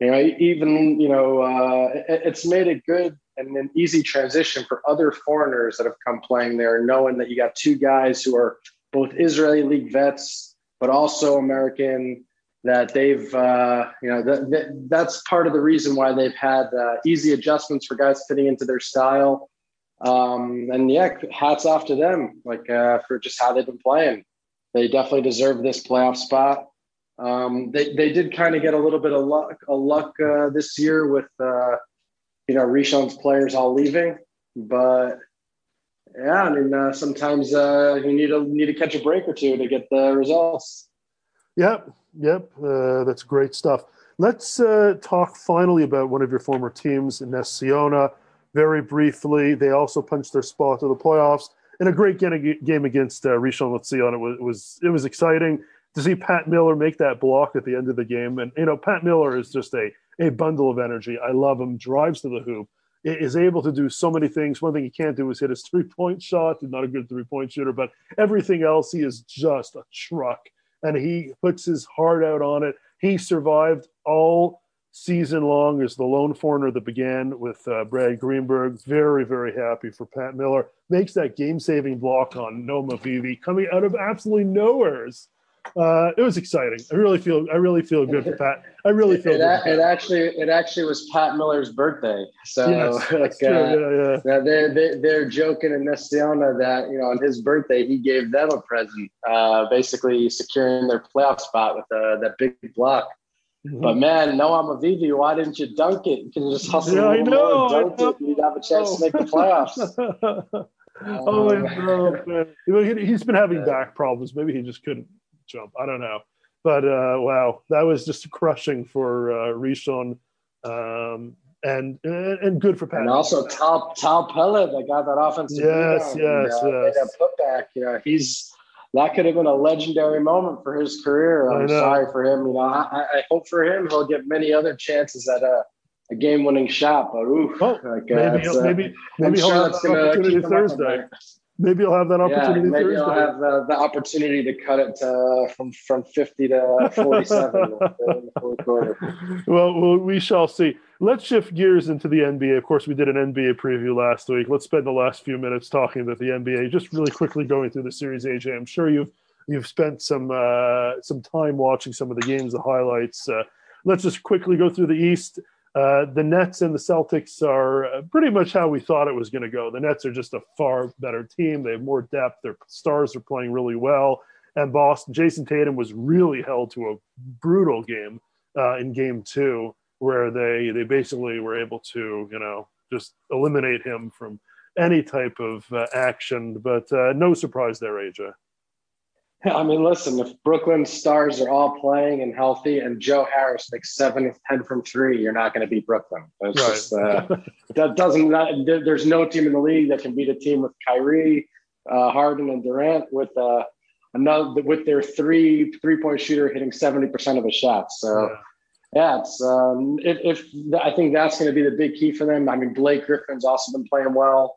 it's made a good and an easy transition for other foreigners that have come playing there, knowing that you got 2 guys who are both Israeli league vets, but also American, that they've, that's part of the reason why they've had easy adjustments for guys fitting into their style. And yeah, hats off to them, for just how they've been playing. They definitely deserve this playoff spot. They did kind of get a little bit of luck this year with, Rishon's players all leaving, but yeah, I mean, sometimes you need to catch a break or two to get the results. Yep. That's great stuff. Let's talk finally about one of your former teams, Ness Siona. Very briefly, they also punched their spot to the playoffs in a great game against Rishon LeZion. It was exciting to see Pat Miller make that block at the end of the game. And, Pat Miller is just a bundle of energy. I love him, drives to the hoop, is able to do so many things. One thing he can't do is hit his three-point shot. He's not a good three-point shooter, but everything else, he is just a truck. And he puts his heart out on it. He survived all season long as the lone foreigner that began with Brad Greenberg. Very, very happy for Pat Miller. Makes that game-saving block on Noma Vivi coming out of absolutely nowheres. It was exciting. I really feel good for Pat. It actually was Pat Miller's birthday. So yes, true. Yeah. They're joking in Ness Siona that on his birthday he gave them a present, basically securing their playoff spot with that big block. Mm-hmm. But man, Noam Avivi, why didn't you dunk it? You can just hustle a little more and dunk it. You'd have a chance to make the playoffs. Man. He's been having back problems. Maybe he just couldn't jump. I don't know. But wow, that was just crushing for Rishon, and good for Pat. And also Tal Pellet that got that offensive rebound. Yes. That putback. That could have been a legendary moment for his career. I'm sorry for him. I hope for him he'll get many other chances at a game-winning shot. But maybe he'll have that opportunity Thursday. Maybe he'll have that opportunity Thursday. Maybe he'll have the opportunity to cut it from 50 to 47 in the fourth quarter. Well, we shall see. Let's shift gears into the NBA. Of course, we did an NBA preview last week. Let's spend the last few minutes talking about the NBA. Just really quickly going through the series, AJ. I'm sure you've spent some time watching some of the games, the highlights. Let's just quickly go through the East. The Nets and the Celtics are pretty much how we thought it was going to go. The Nets are just a far better team. They have more depth. Their stars are playing really well. And Boston, Jason Tatum was really held to a brutal game in game 2, where they basically were able to, just eliminate him from any type of action. But no surprise there, AJ. I mean, listen, if Brooklyn's stars are all playing and healthy and Joe Harris makes 7 of 10 from 3, you're not going to beat Brooklyn. It's just, there's no team in the league that can beat a team with Kyrie, Harden, and Durant with their three-point shooter hitting 70% of the shots. So, it's I think that's going to be the big key for them. I mean, Blake Griffin's also been playing well.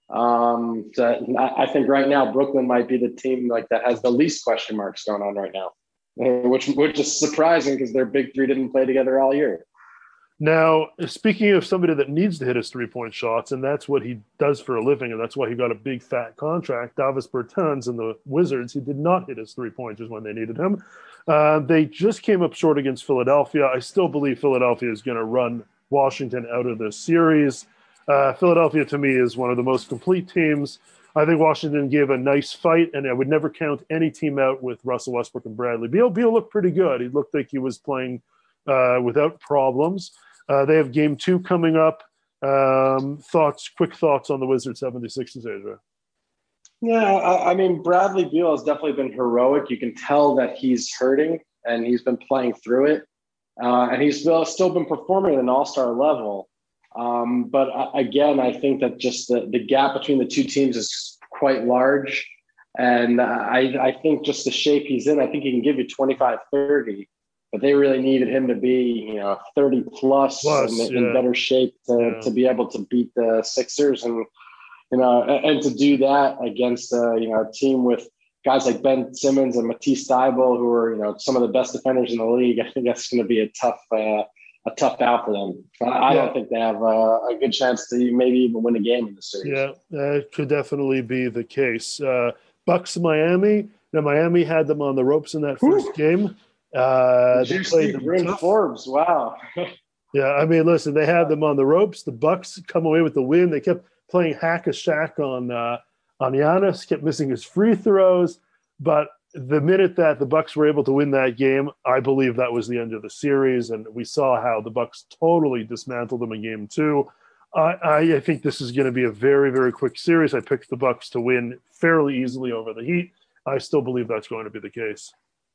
So I think right now Brooklyn might be the team that has the least question marks going on right now, which is surprising because their big three didn't play together all year. Now, speaking of somebody that needs to hit his three-point shots, and that's what he does for a living, and that's why he got a big fat contract, Davis Bertans and the Wizards, he did not hit his three-pointers when they needed him. They just came up short against Philadelphia. I still believe Philadelphia is going to run Washington out of this series. Philadelphia, to me, is one of the most complete teams. I think Washington gave a nice fight, and I would never count any team out with Russell Westbrook and Bradley Beal. Beal looked pretty good. He looked like he was playing without problems. They have game 2 coming up. Quick thoughts on the Wizards 76ers, Asia. Yeah, I mean, Bradley Beal has definitely been heroic. You can tell that he's hurting, and he's been playing through it. And he's still been performing at an all-star level. But again, I think that just the gap between the two teams is quite large. And I think just the shape he's in, I think he can give you 25-30. But they really needed him to be, 30 plus in better shape to be able to beat the Sixers and to do that against a team with guys like Ben Simmons and Matisse Thybulle, who are some of the best defenders in the league. I think that's going to be a tough out for them. I don't think they have a good chance to maybe even win a game in the series. Yeah, that could definitely be the case. Bucks Miami. Now Miami had them on the ropes in that first game. Did They you played see them Bryn tough. Forbes? Wow. Yeah, I mean, listen, they had them on the ropes. The Bucks come away with the win. They kept playing hack a Shaq on Giannis, kept missing his free throws. But the minute that the Bucks were able to win that game, I believe that was the end of the series, and we saw how the Bucks totally dismantled them in Game 2. I think this is going to be a very, very quick series. I picked the Bucks to win fairly easily over the Heat. I still believe that's going to be the case.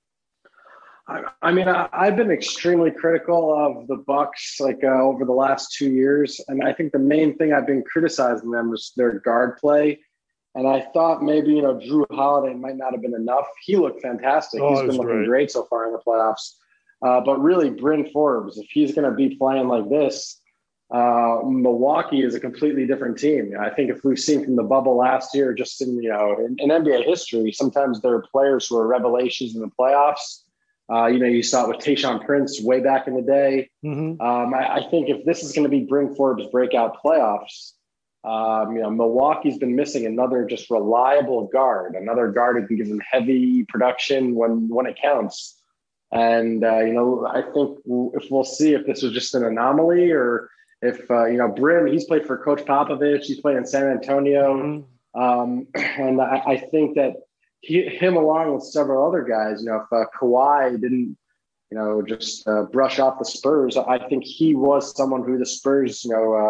I mean, I've been extremely critical of the Bucks over the last 2 years, and I think the main thing I've been criticizing them is their guard play. And I thought maybe Drew Holiday might not have been enough. He looked fantastic. Oh, He's been looking great so far in the playoffs. But really, Bryn Forbes, if he's going to be playing like this, Milwaukee is a completely different team. I think if we've seen from the bubble last year, just in NBA history, sometimes there are players who are revelations in the playoffs. You saw it with Tayshaun Prince way back in the day. Mm-hmm. I think if this is going to be Bryn Forbes' breakout playoffs, Milwaukee's been missing another just reliable guard, another guard who can give them heavy production when it counts. And, I think if we'll see if this was just an anomaly or if, Bryn, he's played for Coach Popovich, he's played in San Antonio. Mm-hmm. And I think that him along with several other guys, if Kawhi didn't, just brush off the Spurs, I think he was someone who the Spurs,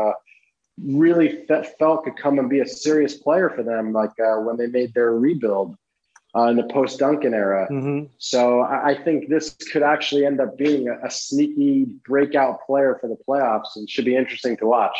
really felt could come and be a serious player for them, when they made their rebuild in the post-Duncan era. Mm-hmm. So I think this could actually end up being a sneaky breakout player for the playoffs and should be interesting to watch.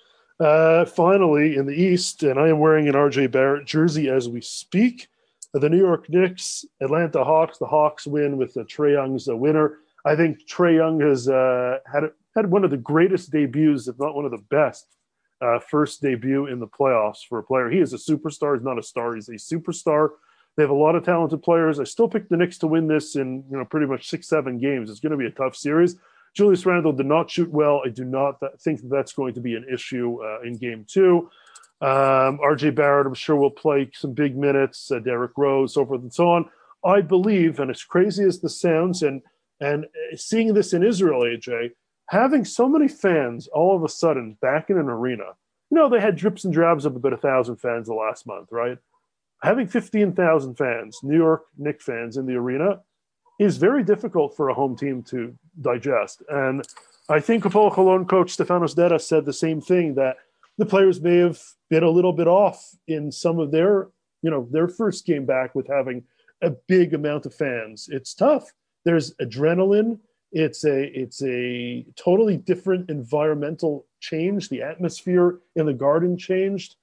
Finally, in the East, and I am wearing an RJ Barrett jersey as we speak, the New York Knicks, Atlanta Hawks. The Hawks win with Trae Young's a winner. I think Trae Young has had one of the greatest debuts, if not one of the best, first debut in the playoffs for a player. He is a superstar. He's not a star. He's a superstar. They have a lot of talented players. I still pick the Knicks to win this in pretty much 6-7 games. It's going to be a tough series. Julius Randle did not shoot well. I do not think that's going to be an issue in Game 2. RJ Barrett, I'm sure, will play some big minutes. Derrick Rose, so forth and so on. I believe, and as crazy as this sounds, and seeing this in Israel, AJ, having so many fans all of a sudden back in an arena. They had drips and drabs of about 1,000 fans the last month, right? Having 15,000 fans, New York Knicks fans in the arena, is very difficult for a home team to digest. And I think Hapoel Holon coach Stefanos Deda said the same thing, that the players may have been a little bit off in some of their first game back with having a big amount of fans. It's tough. There's adrenaline. It's a totally different environmental change. The atmosphere in the Garden changed.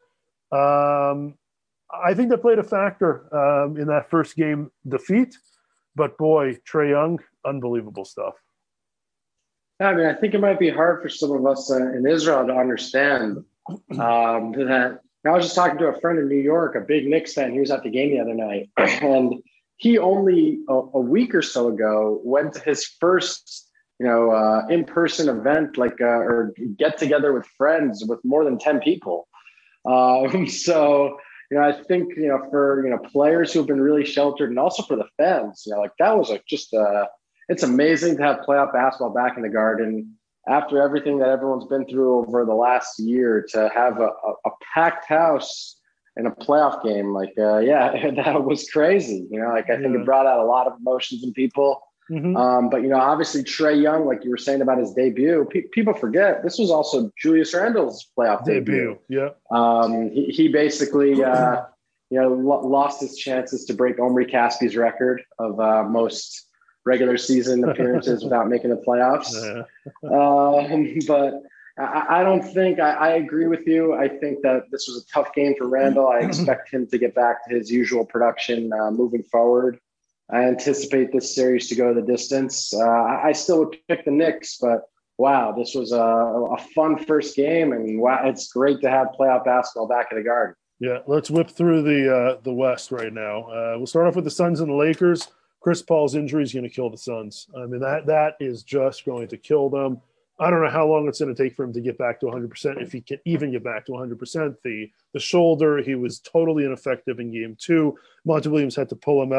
I think that played a factor in that first game defeat. But boy, Trae Young, unbelievable stuff. I mean, I think it might be hard for some of us in Israel to understand that. I was just talking to a friend in New York, a big Knicks fan. He was at the game the other night, and he only a week or so ago went to his first, in-person event, or get together with friends with more than 10 people. So, I think, for, players who have been really sheltered, and also for the fans, that was it's amazing to have playoff basketball back in the Garden after everything that everyone's been through over the last year, to have a packed house in a playoff game. That was crazy. I think it brought out a lot of emotions in people. Mm-hmm. But, obviously Trae Young, like you were saying about his debut, people forget this was also Julius Randle's playoff debut. Yeah. He basically, lost his chances to break Omri Caspi's record of most regular season appearances without making the playoffs. But I don't think I agree with you. I think that this was a tough game for Randle. I expect him to get back to his usual production moving forward. I anticipate this series to go the distance. I still would pick the Knicks, but wow, this was a fun first game, and wow, it's great to have playoff basketball back in the Garden. Yeah, let's whip through the West right now. We'll start off with the Suns and the Lakers. Chris Paul's injury is going to kill the Suns. I mean, that is just going to kill them. I don't know how long it's going to take for him to get back to 100%, if he can even get back to 100%. The shoulder, he was totally ineffective in Game 2. Monty Williams had to pull him out.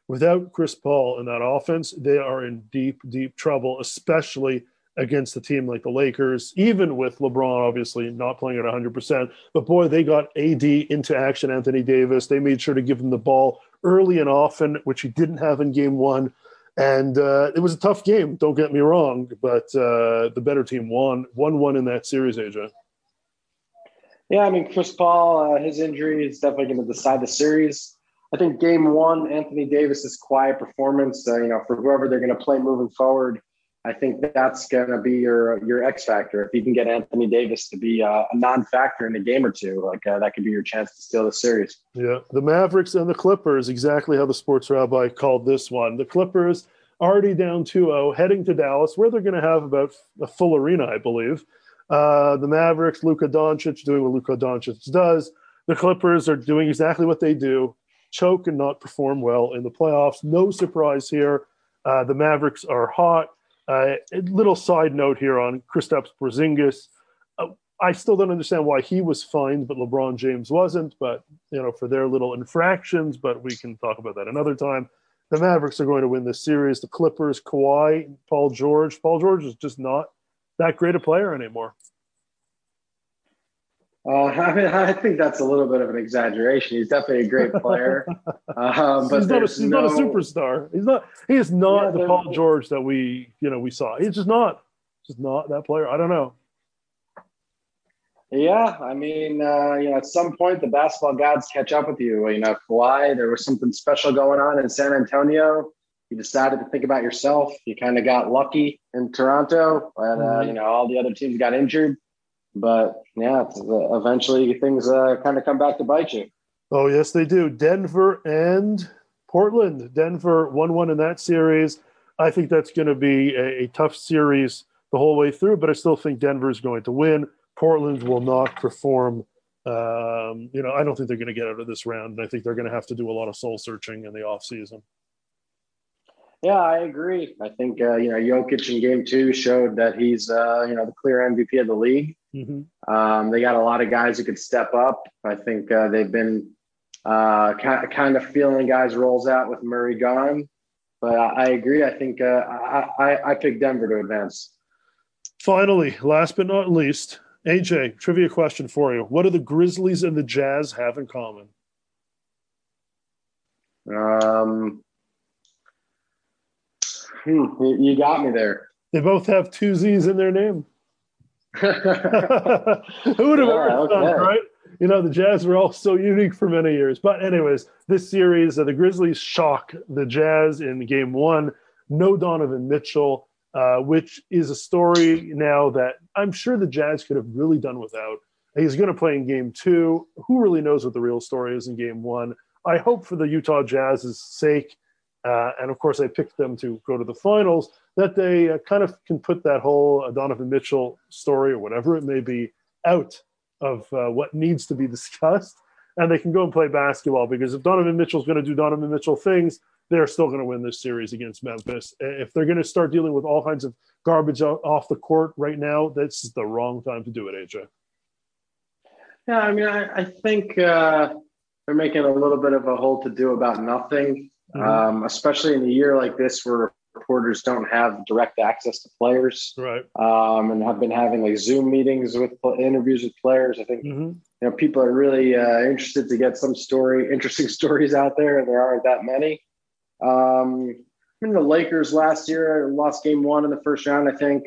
Without Chris Paul in that offense, they are in deep, deep trouble, especially against a team like the Lakers, even with LeBron obviously not playing at 100%. But boy, they got AD into action, Anthony Davis. They made sure to give him the ball early and often, which he didn't have in game one. And it was a tough game, don't get me wrong, but the better team won in that series, AJ. Yeah, I mean, Chris Paul, his injury is definitely going to decide the series. I think game one, Anthony Davis's quiet performance, for whoever they're going to play moving forward, I think that's going to be your X factor. If you can get Anthony Davis to be a non-factor in a game or two, that could be your chance to steal the series. Yeah, the Mavericks and the Clippers, exactly how the Sports Rabbi called this one. The Clippers already down 2-0, heading to Dallas, where they're going to have about a full arena, I believe. The Mavericks, Luka Doncic doing what Luka Doncic does. The Clippers are doing exactly what they do, choke and not perform well in the playoffs. No surprise here. The Mavericks are hot. A little side note here on Kristaps Porzingis. I still don't understand why he was fined, but LeBron James wasn't. But, for their little infractions, but we can talk about that another time. The Mavericks are going to win this series. The Clippers, Kawhi, Paul George. Paul George is just not that great a player anymore. I think that's a little bit of an exaggeration. He's definitely a great player, but he's not a superstar. He is not the Paul George that we saw. He's just not that player. I don't know. Yeah, I mean, at some point the basketball gods catch up with you. Kawhi, there was something special going on in San Antonio. You decided to think about yourself. You kind of got lucky in Toronto, and all the other teams got injured. But yeah, eventually things kind of come back to bite you. Oh, yes, they do. Denver and Portland. Denver 1-1 in that series. I think that's going to be a tough series the whole way through, but I still think Denver is going to win. Portland will not perform. I don't think they're going to get out of this round. And I think they're going to have to do a lot of soul searching in the offseason. Yeah, I agree. I think, Jokic in game two showed that he's, the clear MVP of the league. Mm-hmm. They got a lot of guys who could step up. I think they've been kind of feeling guys rolls out with Murray gone. But I agree. I think I picked Denver to advance. Finally, last but not least, AJ, trivia question for you. What do the Grizzlies and the Jazz have in common? You got me there. They both have two Z's in their name. Who would have ever thought, right? The Jazz were all so unique for many years. But anyways, this series, the Grizzlies shock the Jazz in game one. No Donovan Mitchell, which is a story now that I'm sure the Jazz could have really done without. He's going to play in game two. Who really knows what the real story is in game one? I hope for the Utah Jazz's sake, and of course I picked them to go to the finals, that they kind of can put that whole Donovan Mitchell story or whatever it may be out of what needs to be discussed, and they can go and play basketball, because if Donovan Mitchell's going to do Donovan Mitchell things, they're still going to win this series against Memphis. If they're going to start dealing with all kinds of garbage off the court right now, this is the wrong time to do it, AJ. Yeah, I mean, I think they're making a little bit of a whole to-do about nothing, especially in a year like this where reporters don't have direct access to players, right? And have been having like Zoom meetings with interviews with players. I think people are really interested to get some interesting stories out there, and there aren't that many. The Lakers last year lost game one in the first round, I think.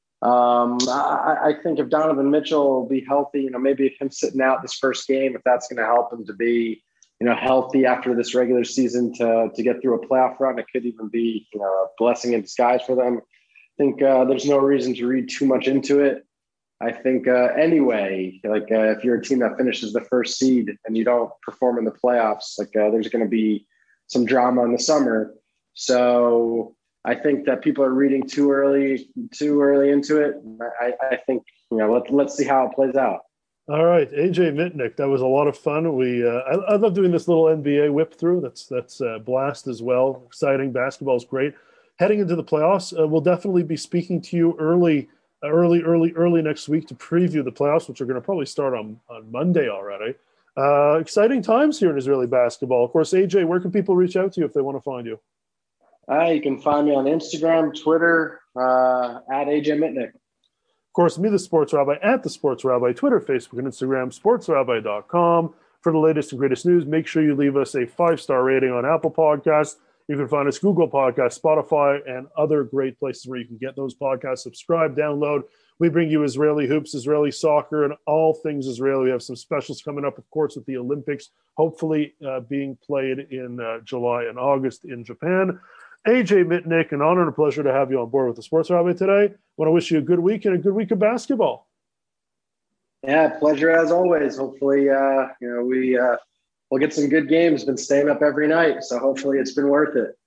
I think if Donovan Mitchell will be healthy, maybe if him sitting out this first game, if that's going to help him to be, healthy after this regular season to get through a playoff run, it could even be, a blessing in disguise for them. I think there's no reason to read too much into it. I think anyway, if you're a team that finishes the first seed and you don't perform in the playoffs, there's going to be some drama in the summer. So I think that people are reading too early into it. I think, let's see how it plays out. All right, AJ Mitnick, that was a lot of fun. I love doing this little NBA whip through. That's a blast as well. Exciting. Basketball is great. Heading into the playoffs, we'll definitely be speaking to you early next week to preview the playoffs, which are going to probably start on Monday already. Exciting times here in Israeli basketball. Of course, AJ, where can people reach out to you if they want to find you? You can find me on Instagram, Twitter, at AJ Mitnick. Of course, me, the Sports Rabbi, at the Sports Rabbi, Twitter, Facebook, and Instagram, sportsrabbi.com. For the latest and greatest news, make sure you leave us a 5-star rating on Apple Podcasts. You can find us Google Podcasts, Spotify, and other great places where you can get those podcasts. Subscribe, download. We bring you Israeli hoops, Israeli soccer, and all things Israeli. We have some specials coming up, of course, with the Olympics, hopefully being played in July and August in Japan. AJ Mitnick, an honor and a pleasure to have you on board with the Sports Rabbi today. I want to wish you a good week and a good week of basketball. Yeah, pleasure as always. Hopefully, we'll get some good games. Been staying up every night, so hopefully it's been worth it.